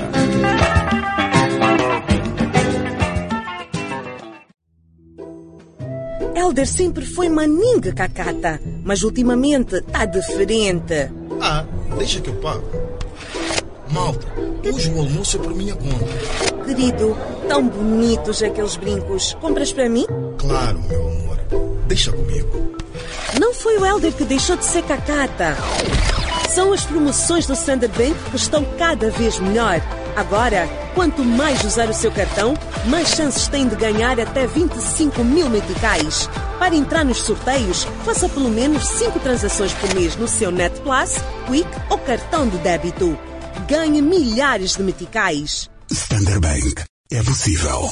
Helder sempre foi maninga cacata, mas ultimamente tá diferente. Ah, deixa que eu pago. Malta, hoje o almoço é por minha conta. Querido, tão bonitos aqueles brincos. Compras para mim? Claro, meu amor. Deixa comigo. Não foi o Helder que deixou de ser cacata. São as promoções do Standard Bank que estão cada vez melhor. Agora, quanto mais usar o seu cartão, mais chances tem de ganhar até vinte e cinco mil meticais. Para entrar nos sorteios, faça pelo menos cinco transações por mês no seu Net Plus, Quick ou cartão de débito. Ganhe milhares de meticais. Standard Bank. É possível.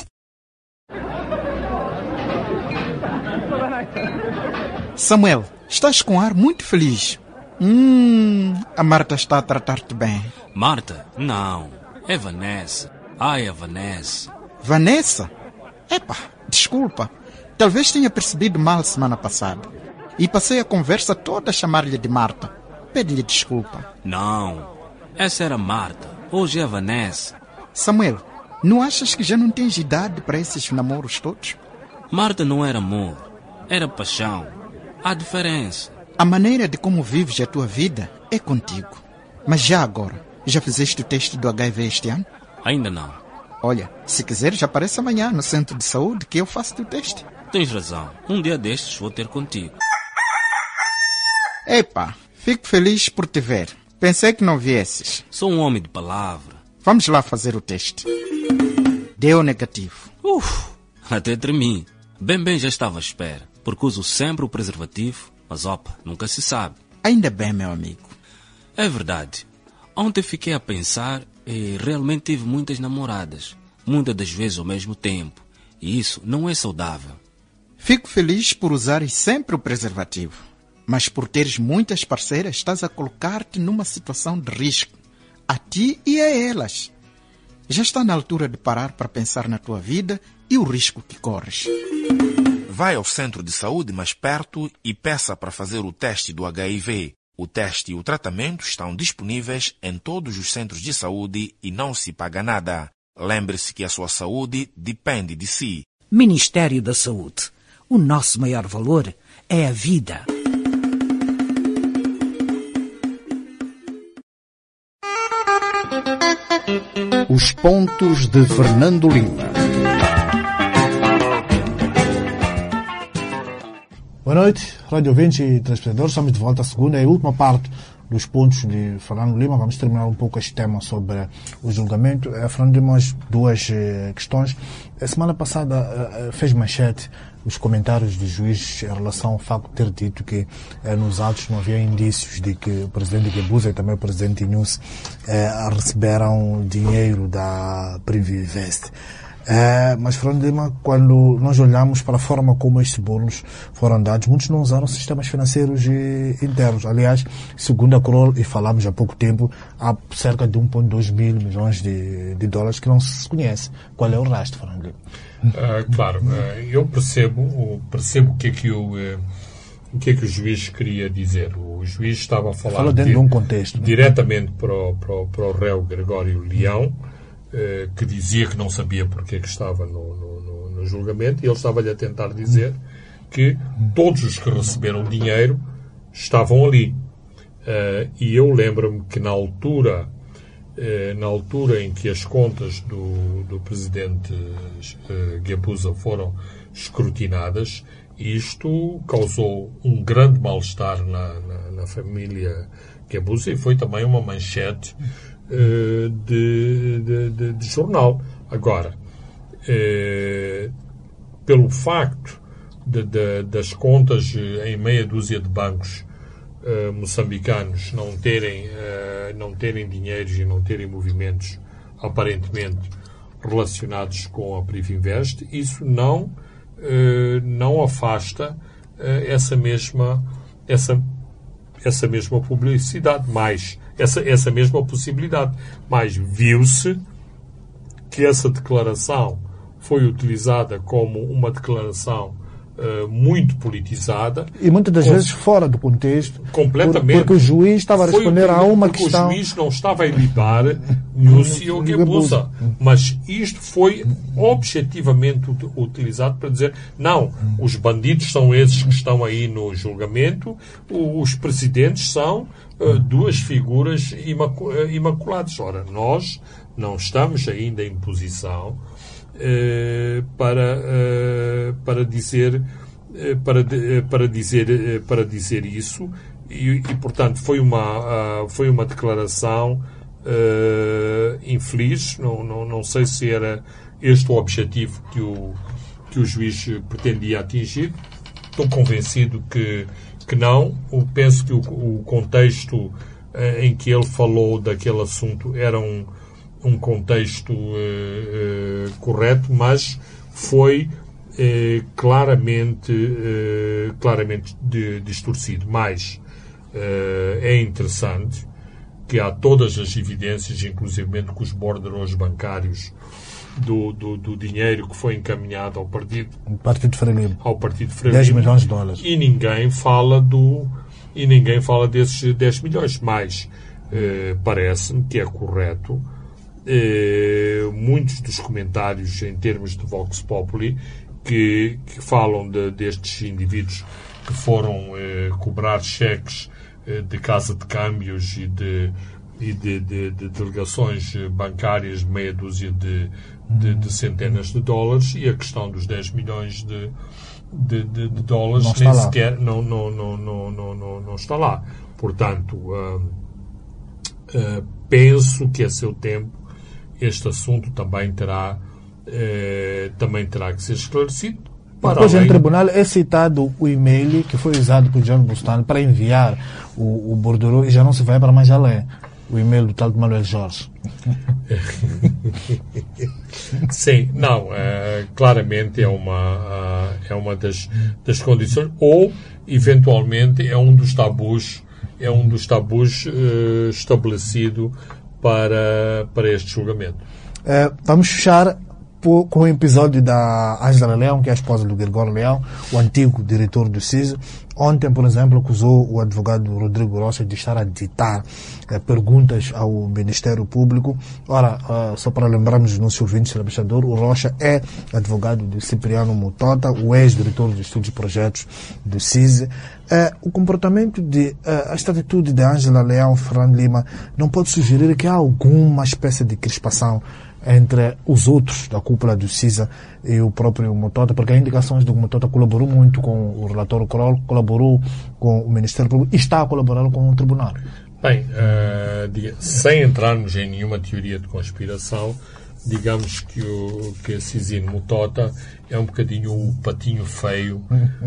Samuel, estás com ar muito feliz. Hum, a Marta está a tratar-te bem. Marta? Não. É Vanessa. Ai, a Vanessa. Vanessa? Epa, desculpa. Talvez tenha percebido mal semana passada. E passei a conversa toda a chamar-lhe de Marta. Pede-lhe desculpa. Não. Essa era Marta. Hoje é a Vanessa. Samuel, não achas que já não tens idade para esses namoros todos? Marta não era amor. Era paixão. Há diferença. A maneira de como vives a tua vida é contigo. Mas já agora, já fizeste o teste do H I V este ano? Ainda não. Olha, se quiseres, aparece amanhã no centro de saúde que eu faço o teste. Tens razão. Um dia destes vou ter contigo. Epa, fico feliz por te ver. Pensei que não viesses. Sou um homem de palavra. Vamos lá fazer o teste. Deu negativo. Uf, até tremi. Bem bem já estava à espera, porque uso sempre o preservativo, mas opa, nunca se sabe. Ainda bem, meu amigo. É verdade. Ontem fiquei a pensar e realmente tive muitas namoradas, muitas das vezes ao mesmo tempo, e isso não é saudável. Fico feliz por usares sempre o preservativo, mas por teres muitas parceiras estás a colocar-te numa situação de risco, a ti e a elas. Já está na altura de parar para pensar na tua vida e o risco que corres. Vai ao centro de saúde mais perto e peça para fazer o teste do H I V. O teste e o tratamento estão disponíveis em todos os centros de saúde e não se paga nada. Lembre-se que a sua saúde depende de si. Ministério da Saúde. O nosso maior valor é a vida. Os pontos de Fernando Lima. Boa noite, rádio ouvintes e telespectadores. Estamos de volta à segunda e última parte dos pontos de Fernando Lima. Vamos terminar um pouco este tema sobre o julgamento. Fernando Lima, duas questões. A semana passada fez manchete os comentários do juiz em relação ao facto de ter dito que nos autos não havia indícios de que o presidente Guebuza e também o presidente Inús receberam dinheiro da Privinvest. É, mas, Fernando Lima, quando nós olhamos para a forma como estes bônus foram dados, muitos não usaram sistemas financeiros internos. Aliás, segundo a Kroll, e falámos há pouco tempo, há cerca de um vírgula dois mil milhões de, de dólares que não se conhece. Qual é o resto, Fernando Lima? Uh, claro, uh, eu percebo, percebo o que é que o, uh, o que é que o juiz queria dizer. O juiz estava a falar Fala dentro de, de um contexto, diretamente para o, para, o, para o réu Gregório Leão, que dizia que não sabia porque é que estava no, no, no julgamento, e ele estava-lhe a tentar dizer que todos os que receberam dinheiro estavam ali. Uh, e eu lembro-me que na altura, uh, na altura em que as contas do, do presidente uh, Guebuza foram escrutinadas, isto causou um grande mal-estar na, na, na família Guebuza e foi também uma manchete De, de, de, de jornal. Agora, eh, pelo facto de, de, das contas em meia dúzia de bancos eh, moçambicanos não terem, eh, não terem dinheiros e não terem movimentos aparentemente relacionados com a Privinvest, isso não, eh, não afasta eh, essa mesma essa, essa mesma publicidade, mais essa, essa mesma possibilidade. Mas viu-se que essa declaração foi utilizada como uma declaração Uh, muito politizada. E muitas das com, vezes fora do contexto. Completamente. Por, porque o juiz estava a responder a uma porque questão... o juiz não estava a lidar Núcio ou Guebuza. Mas isto foi objetivamente utilizado para dizer, não, os bandidos são esses que estão aí no julgamento, os presidentes são uh, duas figuras imacu imaculadas. Ora, nós não estamos ainda em posição Uh, para uh, para dizer uh, para uh, para dizer uh, para dizer isso e, e portanto foi uma uh, foi uma declaração uh, infeliz. Não, não não sei se era este o objetivo que o que o juiz pretendia atingir. Estou convencido que que não. Eu penso que o, o contexto uh, em que ele falou daquele assunto era um um contexto uh, uh, correto, mas foi uh, claramente, uh, claramente de, distorcido. Mas uh, é interessante que há todas as evidências, inclusive com os borderos bancários do, do, do dinheiro que foi encaminhado ao partido, partido Frelimo. ao partido Frelimo, dez milhões de dólares. E ninguém fala do e ninguém fala desses dez milhões. Mas uh, parece-me que é correto. Eh, muitos dos comentários em termos de Vox Populi que, que falam de, destes indivíduos que foram eh, cobrar cheques eh, de casa de câmbios e de, e de, de, de delegações bancárias de meia dúzia de, de, de centenas de dólares, e a questão dos dez milhões de, de, de, de dólares nem sequer não, não, não, não, não, não, não está lá. Portanto, uh, uh, penso que a seu tempo este assunto também terá, eh, também terá que ser esclarecido. Depois, além... em tribunal, é citado o e-mail que foi usado por John Bustani para enviar o, o bordereau, e já não se vai para mais além. O e-mail do tal de Manuel Jorge. Sim, não, uh, claramente é uma, uh, é uma das, das condições, ou, eventualmente, é um dos tabus, é um dos tabus uh, estabelecido para, para este julgamento. É, vamos fechar por, com o episódio da Ângela Leão, que é a esposa do Gregório Leão, o antigo diretor do C I S. Ontem, por exemplo, acusou o advogado Rodrigo Rocha de estar a ditar é, perguntas ao Ministério Público. Ora, uh, só para lembrarmos os nossos ouvintes, embaixador, o Rocha é advogado de Cipriano Mutota, o ex-diretor de estudos e projetos do C I S. É, o comportamento de, é, esta atitude de Ângela Leão Fernando Lima não pode sugerir que há alguma espécie de crispação entre os outros da cúpula do C I S A e o próprio Mutota, porque as indicações do Mutota colaborou muito com o relator Kroll, colaborou com o Ministério Público e está a colaborar com o Tribunal. Bem, uh, diga, sem entrarmos em nenhuma teoria de conspiração, digamos que o que Cisino Mutota é um bocadinho o patinho feio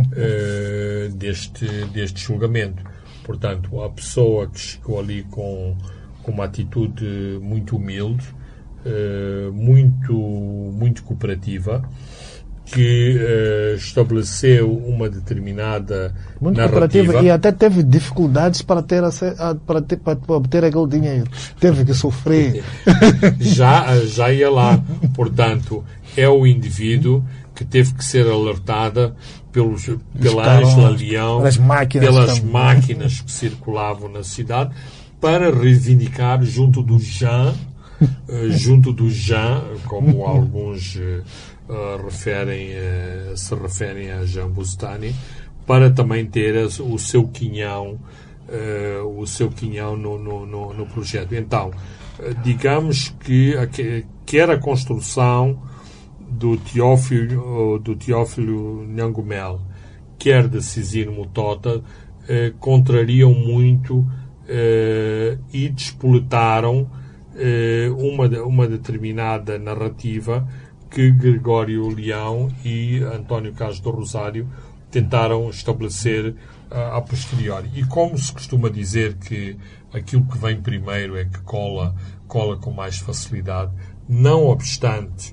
uh, deste, deste julgamento. Portanto, a pessoa que chegou ali com, com uma atitude muito humilde, uh, muito, muito cooperativa, que uh, estabeleceu uma determinada muito narrativa. Cooperativa, e até teve dificuldades para ter, para ter para obter aquele dinheiro. Teve que sofrer. já, já ia lá. Portanto, é o indivíduo que teve que ser alertada pelos, pela Ângela Leão, pelas máquinas, pelas máquinas que circulavam na cidade, para reivindicar junto do Jean, uh, junto do Jean, como alguns uh, uh, referem, uh, se referem a Jean Bustani, para também ter as, o seu quinhão, uh, o seu quinhão no, no, no, no projeto. Então, uh, digamos que a, quer a construção do Teófilo, do Teófilo Nhangumel, quer de Cisino Mutota, eh, contrariam muito eh, e despoletaram eh, uma, uma determinada narrativa que Gregório Leão e António Carlos do Rosário tentaram estabelecer uh, a posteriori. E como se costuma dizer que aquilo que vem primeiro é que cola, cola com mais facilidade, não obstante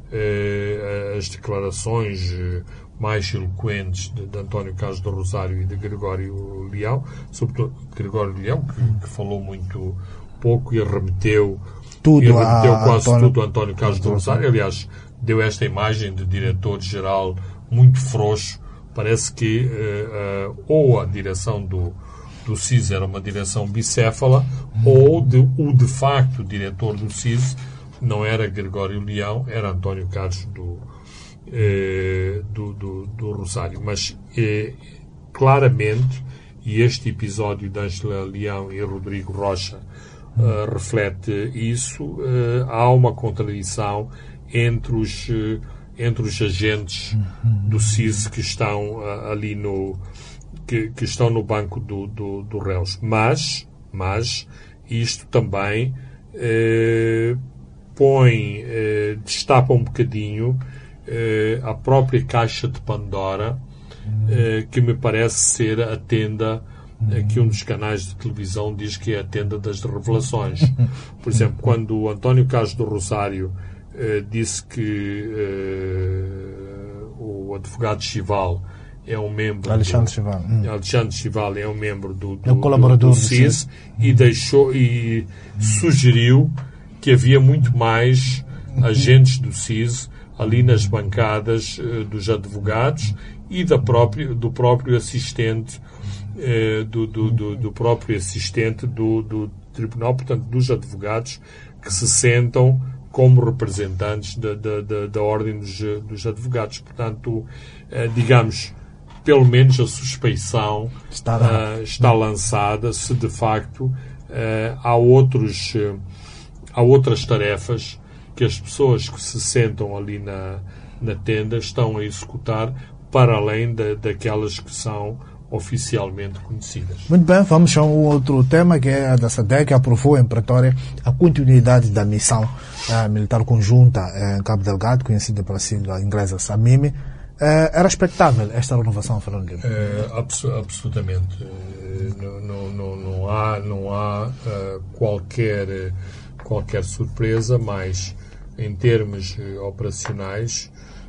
uh, as declarações uh, mais eloquentes de, de António Carlos do Rosário e de Gregório Leão, sobretudo Gregório Leão, que, que falou muito pouco e remeteu, tudo e remeteu a quase António... tudo a António Carlos do Rosário. Aliás, deu esta imagem de diretor-geral muito frouxo. Parece que uh, uh, ou a direção do, do C I S era uma direção bicéfala, ou de, o de facto diretor do C I S não era Gregório Leão, era António Carlos do, uh, do, do, do Rosário. Mas uh, claramente, e este episódio de Ângela Leão e Rodrigo Rocha uh, reflete isso, uh, há uma contradição entre os, uh, entre os agentes do C I S que estão uh, ali no que, que estão no banco do, do, do réus. Mas, mas isto também uh, põe, uh, destapa um bocadinho uh, a própria caixa de Pandora, uh, que me parece ser a tenda uh, que um dos canais de televisão diz que é a tenda das revelações. Por exemplo, quando o António Carlos do Rosário uh, disse que uh, o advogado Chival é um membro Alexandre do, Chival hum. Alexandre Chival é um membro do, do, é um colaborador do, do C I S, e deixou e sugeriu que havia muito mais agentes do C I S ali nas bancadas uh, dos advogados e da própria, do próprio assistente uh, do, do, do, do próprio assistente do, do tribunal, portanto dos advogados que se sentam como representantes da, da, da, da ordem dos, dos advogados. Portanto, uh, digamos, pelo menos a suspeição está, uh, está lançada se de facto uh, há outros uh, há outras tarefas que as pessoas que se sentam ali na, na tenda estão a executar para além da, daquelas que são oficialmente conhecidas. Muito bem, vamos a um outro tema, que é a da SADC, que aprovou em Pretória a continuidade da missão uh, militar conjunta uh, em Cabo Delgado, conhecida pela sigla inglesa SAMIMI. Uh, era expectável esta renovação, Fernando Lima? Uh, abso absolutamente. Uh, não, não, não, não há, não há uh, qualquer, qualquer surpresa, mas em termos uh, operacionais,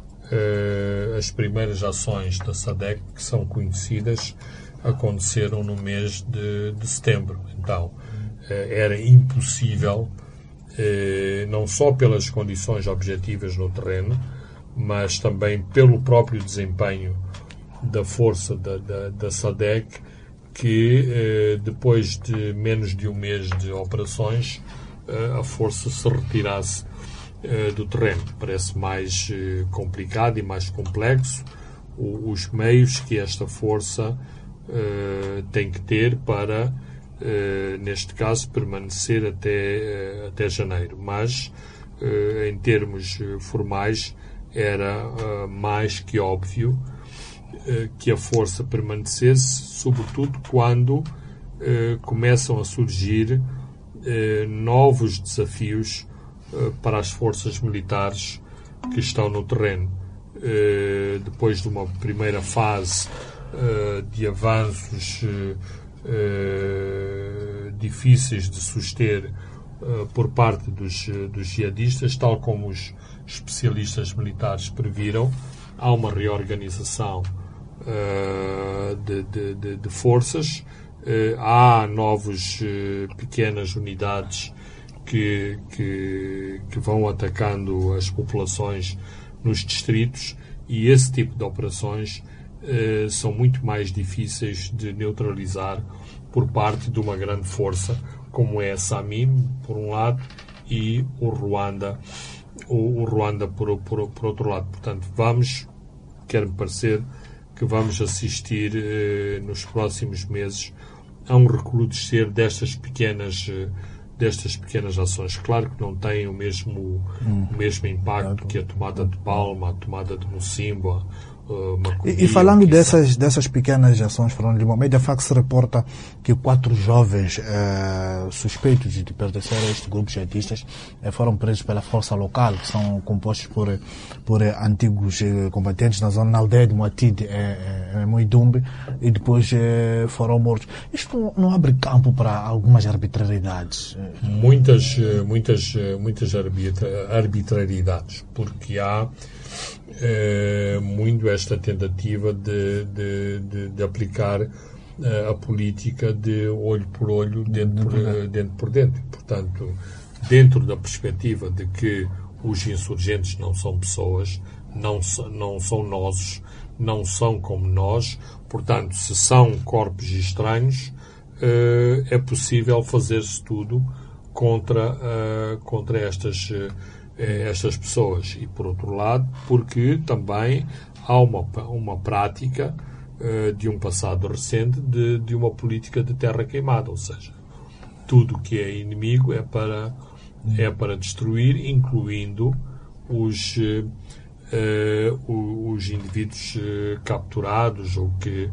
uh, as primeiras ações da SADC, que são conhecidas, aconteceram no mês de, de setembro. Então, uh, era impossível, uh, não só pelas condições objetivas no terreno, mas também pelo próprio desempenho da força da, da, da SADC, que eh, depois de menos de um mês de operações, eh, a força se retirasse eh, do terreno. Parece mais eh, complicado e mais complexo o, os meios que esta força eh, tem que ter para, eh, neste caso, permanecer até, eh, até janeiro. Mas, eh, em termos eh, formais, era uh, mais que óbvio uh, que a força permanecesse, sobretudo quando uh, começam a surgir uh, novos desafios uh, para as forças militares que estão no terreno. Uh, depois de uma primeira fase uh, de avanços uh, uh, difíceis de suster uh, por parte dos, uh, dos jihadistas, tal como os especialistas militares previram, há uma reorganização uh, de, de, de, de forças, uh, há novas uh, pequenas unidades que, que, que vão atacando as populações nos distritos, e esse tipo de operações uh, são muito mais difíceis de neutralizar por parte de uma grande força como é a SAMIM, por um lado, e o Ruanda o, o Ruanda por, por, por outro lado. Portanto, vamos, quer-me parecer, que vamos assistir eh, nos próximos meses a um recrudescer destas pequenas, eh, destas pequenas ações. Claro que não têm o mesmo, hum. o mesmo impacto que a tomada de Palma, a tomada de Mocimboa uma E, e falando dessas, dessas pequenas ações, Fernando Lima, a Mediafax reporta que quatro jovens eh, suspeitos de pertencer a este grupo jihadistas eh, foram presos pela força local, que são compostos por, por eh, antigos eh, combatentes na zona, na aldeia de Moatide, eh, eh, Moidumbe, e depois eh, foram mortos. Isto não abre campo para algumas arbitrariedades? Muitas, muitas, muitas arbitra, arbitrariedades, porque há eh, muito esta tentativa de, de, de, de aplicar eh, a política de olho por olho, dentro por, dentro por dentro. Portanto, dentro da perspectiva de que os insurgentes não são pessoas, não, não são nós, não são como nós, portanto, se são corpos estranhos, eh, é possível fazer-se tudo contra, uh, contra estas, uh, estas pessoas. E, por outro lado, porque também há uma, uma prática uh, de um passado recente de, de uma política de terra queimada, ou seja, tudo que é inimigo é para, é para destruir, incluindo os, uh, uh, os indivíduos uh, capturados ou que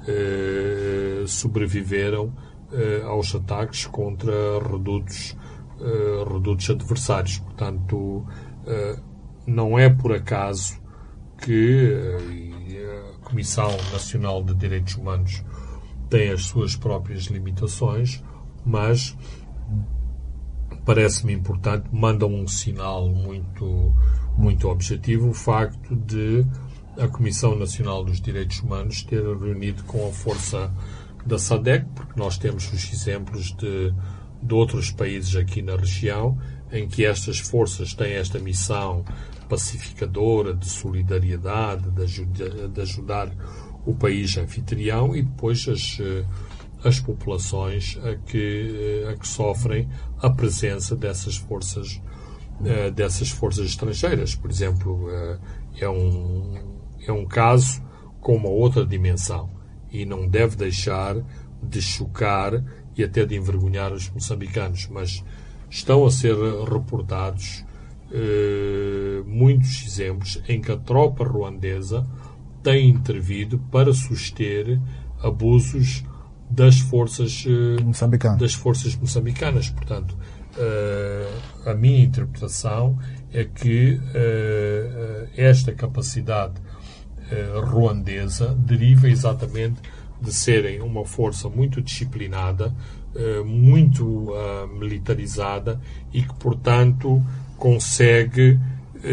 uh, sobreviveram Uh, aos ataques contra redutos, uh, redutos adversários. Portanto, uh, não é por acaso que uh, a Comissão Nacional de Direitos Humanos tem as suas próprias limitações, mas parece-me importante, manda um sinal muito, muito objetivo o facto de a Comissão Nacional dos Direitos Humanos ter reunido com a força da SADC, porque nós temos os exemplos de, de outros países aqui na região em que estas forças têm esta missão pacificadora, de solidariedade, de, ajuda, de ajudar o país anfitrião e depois as, as populações a que, a que sofrem a presença dessas forças, dessas forças estrangeiras. Por exemplo, é um, é um caso com uma outra dimensão e não deve deixar de chocar e até de envergonhar os moçambicanos. Mas estão a ser reportados eh, muitos exemplos em que a tropa ruandesa tem intervido para suster abusos das forças, eh, moçambicanas. das forças moçambicanas. Portanto, eh, a minha interpretação é que eh, esta capacidade ruandesa deriva exatamente de serem uma força muito disciplinada, muito militarizada e que, portanto, consegue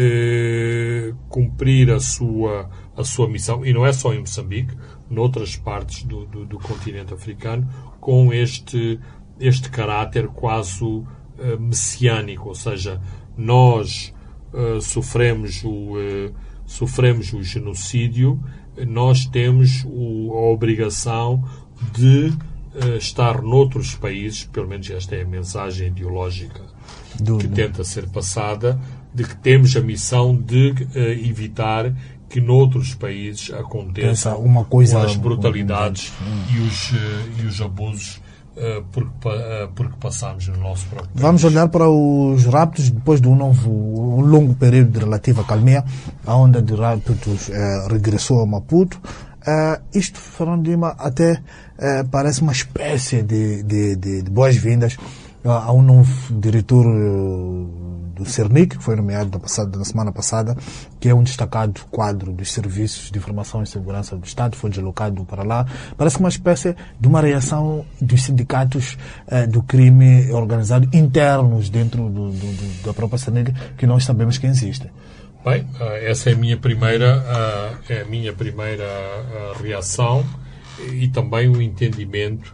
cumprir a sua, a sua missão, e não é só em Moçambique, noutras partes do, do, do continente africano, com este, este caráter quase messiânico, ou seja, nós sofremos o sofremos o genocídio, nós temos o, a obrigação de uh, estar noutros países, pelo menos esta é a mensagem ideológica do, que tenta ser passada, de que temos a missão de uh, evitar que noutros países aconteçam uma coisa, as brutalidades hum. e, os, uh, e os abusos Uh, porque, uh, porque passamos no nosso próprio país. Vamos olhar para os raptos depois de um novo, um longo período de relativa calmia. A onda de raptos uh, regressou a Maputo. Uh, isto, Fernando Lima, até uh, parece uma espécie de, de, de, de boas-vindas uh, a um novo diretor uh, do CERNIC, que foi nomeado na, passada, na semana passada, que é um destacado quadro dos serviços de informação e segurança do Estado, foi deslocado para lá. Parece uma espécie de uma reação dos sindicatos eh, do crime organizado internos dentro do, do, do, da própria CERNIC, que nós sabemos que existem. Bem, essa é a minha primeira, é a minha primeira reação e também o entendimento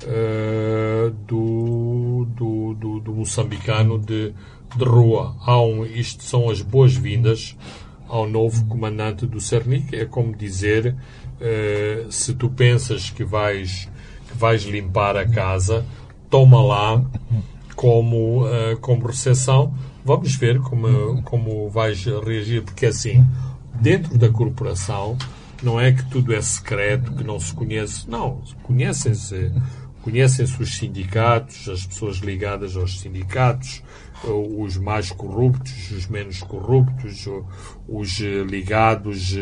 do, do, do, do moçambicano de de rua. Há um, isto são as boas-vindas ao novo comandante do CERNIC. É como dizer, uh, se tu pensas que vais, que vais limpar a casa, toma lá como, uh, como recepção. Vamos ver como, como vais reagir, porque assim, dentro da corporação, não é que tudo é secreto, que não se conhece. Não, conhecem-se conhecem-se os sindicatos, as pessoas ligadas aos sindicatos, os mais corruptos, os menos corruptos, os ligados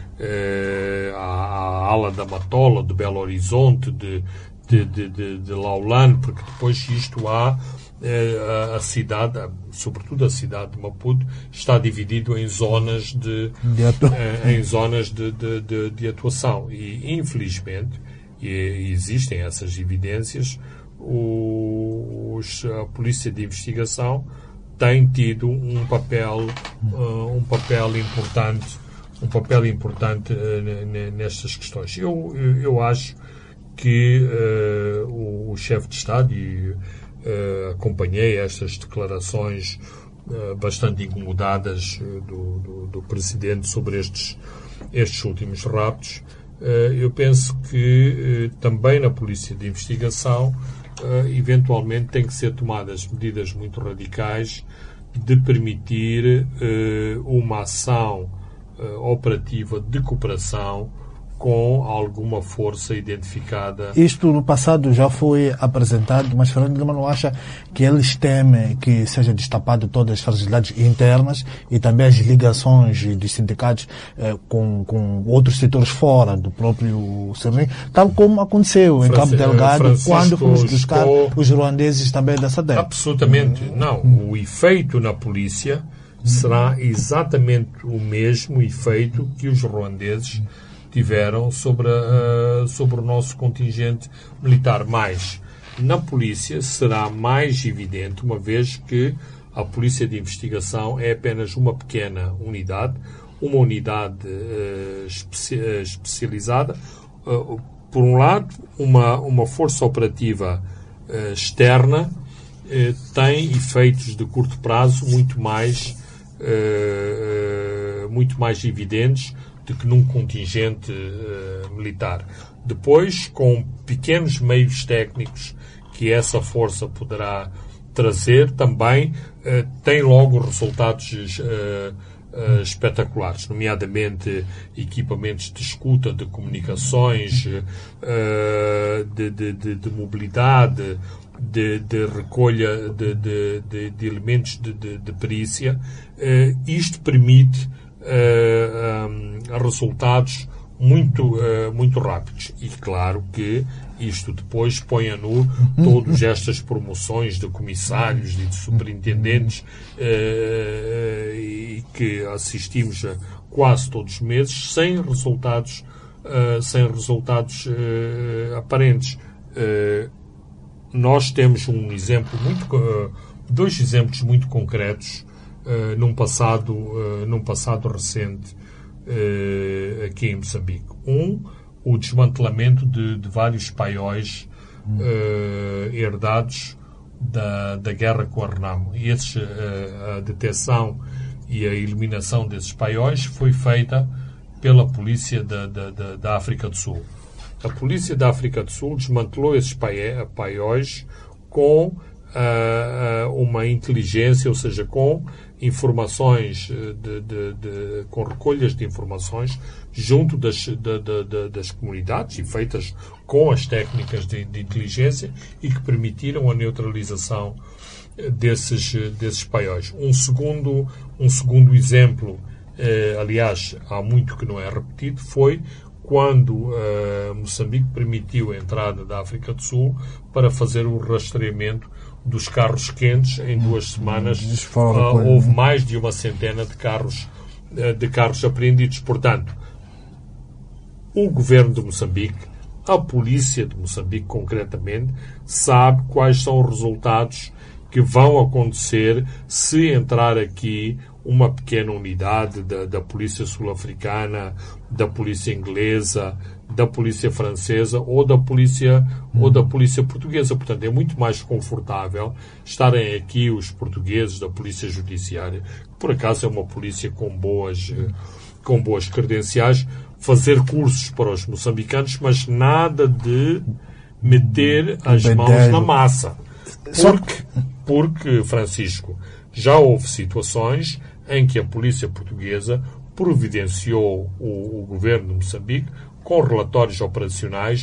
eh, à, à ala da Matola, de Belo Horizonte, de, de, de, de, de Laulane, porque depois isto há eh, a, a cidade, sobretudo a cidade de Maputo, está dividido em zonas de, de atu... eh, em zonas de, de, de, de atuação. E, infelizmente, e, e existem essas evidências, Os, a Polícia de Investigação tem tido um papel, uh, um papel importante, um papel importante uh, nestas questões. Eu, eu acho que uh, o, o chefe de Estado, e uh, acompanhei estas declarações uh, bastante incomodadas uh, do, do, do Presidente sobre estes, estes últimos raptos, uh, eu penso que uh, também na Polícia de Investigação Uh, eventualmente têm que ser tomadas medidas muito radicais de permitir uh, uma ação uh, operativa de cooperação com alguma força identificada. Isto no passado já foi apresentado, mas Fernando Lima não acha que eles temem que seja destapado todas as fragilidades internas e também as ligações dos sindicatos eh, com, com outros setores fora do próprio Sernim, tal como aconteceu em Cabo Delgado, Francisco, quando fomos buscar estou... os ruandeses também dessa década. Absolutamente. Hum. Não. O efeito na polícia será exatamente o mesmo efeito que os ruandeses tiveram sobre, a, sobre o nosso contingente militar. Mas na polícia será mais evidente, uma vez que a Polícia de Investigação é apenas uma pequena unidade, uma unidade uh, especi especializada. Uh, por um lado, uma, uma força operativa uh, externa uh, tem efeitos de curto prazo muito mais, uh, uh, muito mais evidentes do que num contingente uh, militar. Depois, com pequenos meios técnicos que essa força poderá trazer, também uh, tem logo resultados uh, uh, espetaculares, nomeadamente equipamentos de escuta, de comunicações, uh, de, de, de, de mobilidade, de, de recolha de, de, de, de elementos de, de, de perícia. Uh, isto permite Uh, um, resultados muito, uh, muito rápidos. E claro que isto depois põe a nu todas estas promoções de comissários e de superintendentes uh, e que assistimos a quase todos os meses sem resultados, uh, sem resultados uh, aparentes. Uh, nós temos um exemplo muito, uh, dois exemplos muito concretos Uh, num, passado, uh, num passado recente uh, aqui em Moçambique. Um, o desmantelamento de, de vários paióis uh, herdados da, da guerra com a Renamo. E esses, uh, a detecção e a eliminação desses paióis foi feita pela polícia da, da, da, da África do Sul. A polícia da África do Sul desmantelou esses paióis com uh, uma inteligência, ou seja, com informações, de, de, de, com recolhas de informações junto das, de, de, de, das comunidades e feitas com as técnicas de, de inteligência e que permitiram a neutralização desses, desses paióis. Um segundo, um segundo exemplo, eh, aliás, há muito que não é repetido, foi quando eh, Moçambique permitiu a entrada da África do Sul para fazer o rastreamento dos carros quentes. Em duas semanas uh, houve mais de uma centena de carros, uh, de carros apreendidos. Portanto, o governo de Moçambique, a polícia de Moçambique concretamente, sabe quais são os resultados que vão acontecer se entrar aqui uma pequena unidade da, da polícia sul-africana, da polícia inglesa, da polícia francesa ou da polícia, hum. ou da polícia portuguesa. Portanto, é muito mais confortável estarem aqui os portugueses da polícia judiciária, que por acaso é uma polícia com boas, hum. com boas credenciais, fazer cursos para os moçambicanos, mas nada de meter as mãos na massa. Porque, porque, Francisco, já houve situações em que a polícia portuguesa providenciou o, o governo de Moçambique com relatórios operacionais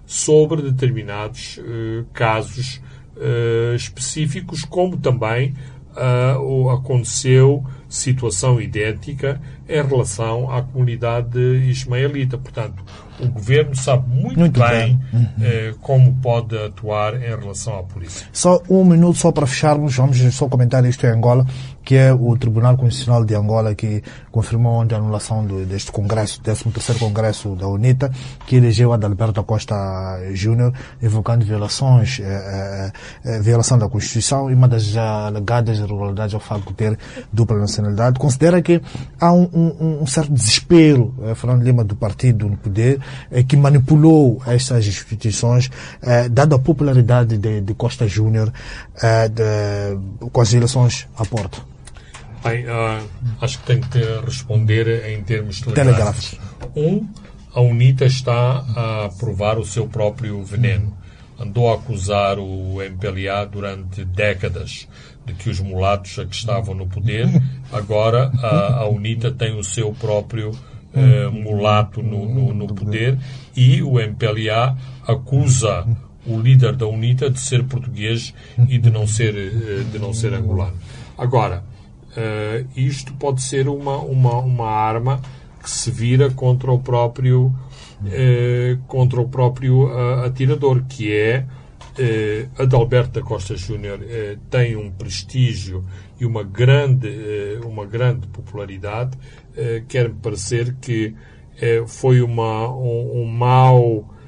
sobre determinados uh, casos uh, específicos, como também uh, aconteceu situação idêntica em relação à comunidade ismaelita. Portanto, o governo sabe muito, muito bem, bem. Uhum. Eh, como pode atuar em relação à polícia. Só um minuto só para fecharmos, vamos só comentar isto em Angola, que é o Tribunal Constitucional de Angola que confirmou ontem a anulação do, deste congresso, décimo terceiro congresso da UNITA, que elegeu Adalberto Costa Júnior, evocando violações, eh, eh, violação da Constituição, e uma das alegadas irregularidades ao facto de ter dupla nacionalidade. Considera que há um, um, um certo desespero, eh, Fernando Lima, do partido no poder, eh, que manipulou estas instituições, eh, dada a popularidade de, de Costa Júnior, eh, de, com as eleições à porta. Bem, uh, acho que tenho que responder em termos telegráficos. Um, a UNITA está a provar o seu próprio veneno. Andou a acusar o M P L A durante décadas de que os mulatos a que estavam no poder. Agora a, a UNITA tem o seu próprio uh, mulato no, no, no poder, e o M P L A acusa o líder da UNITA de ser português e de não ser, uh, de não ser angolano. Agora, Uh, isto pode ser uma, uma, uma arma que se vira contra o próprio uh, contra o próprio uh, atirador, que é uh, Adalberto da Costa Júnior. Uh, tem um prestígio e uma grande, uh, uma grande popularidade. Uh, quer-me parecer que uh, foi uma, um, um mau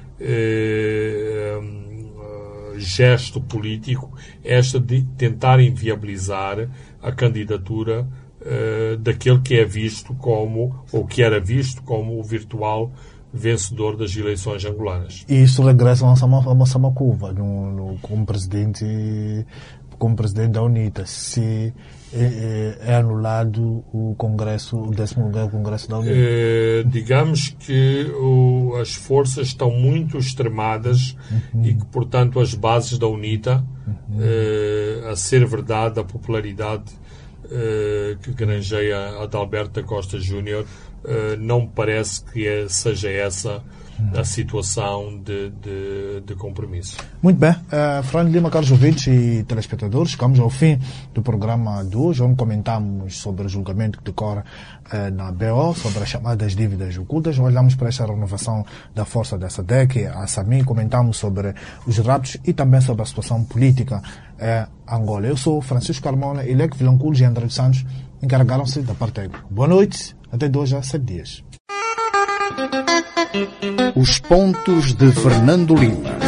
uh, um, gesto político esta de tentar inviabilizar a candidatura uh, daquele que é visto como, ou que era visto como o virtual vencedor das eleições angolanas. E isso regressa a Massamacuva, no, no, como presidente, como presidente da UNITA. Se é, é anulado o congresso, o décimo lugar congresso da UNITA. Uh, digamos que o, as forças estão muito extremadas, uhum. e que, portanto, as bases da UNITA, uhum. uh, a ser verdade, a popularidade uh, que granjeia Adalberto da Costa Júnior, uh, não me parece que é, seja essa a situação de, de, de compromisso. Muito bem. Uh, Fernando Lima, caros ouvintes e telespectadores, chegamos ao fim do programa de hoje, onde comentamos sobre o julgamento que decorre uh, na B O, sobre as chamadas dívidas ocultas. Olhamos para esta renovação da força da SADC, a SAMI, comentamos sobre os raptos e também sobre a situação política em Angola. Eu sou Francisco Carmona e Leque Vilanculos e André Santos encarregaram-se da parte técnica. Boa noite, até dois a sete dias. Os pontos de Fernando Lima.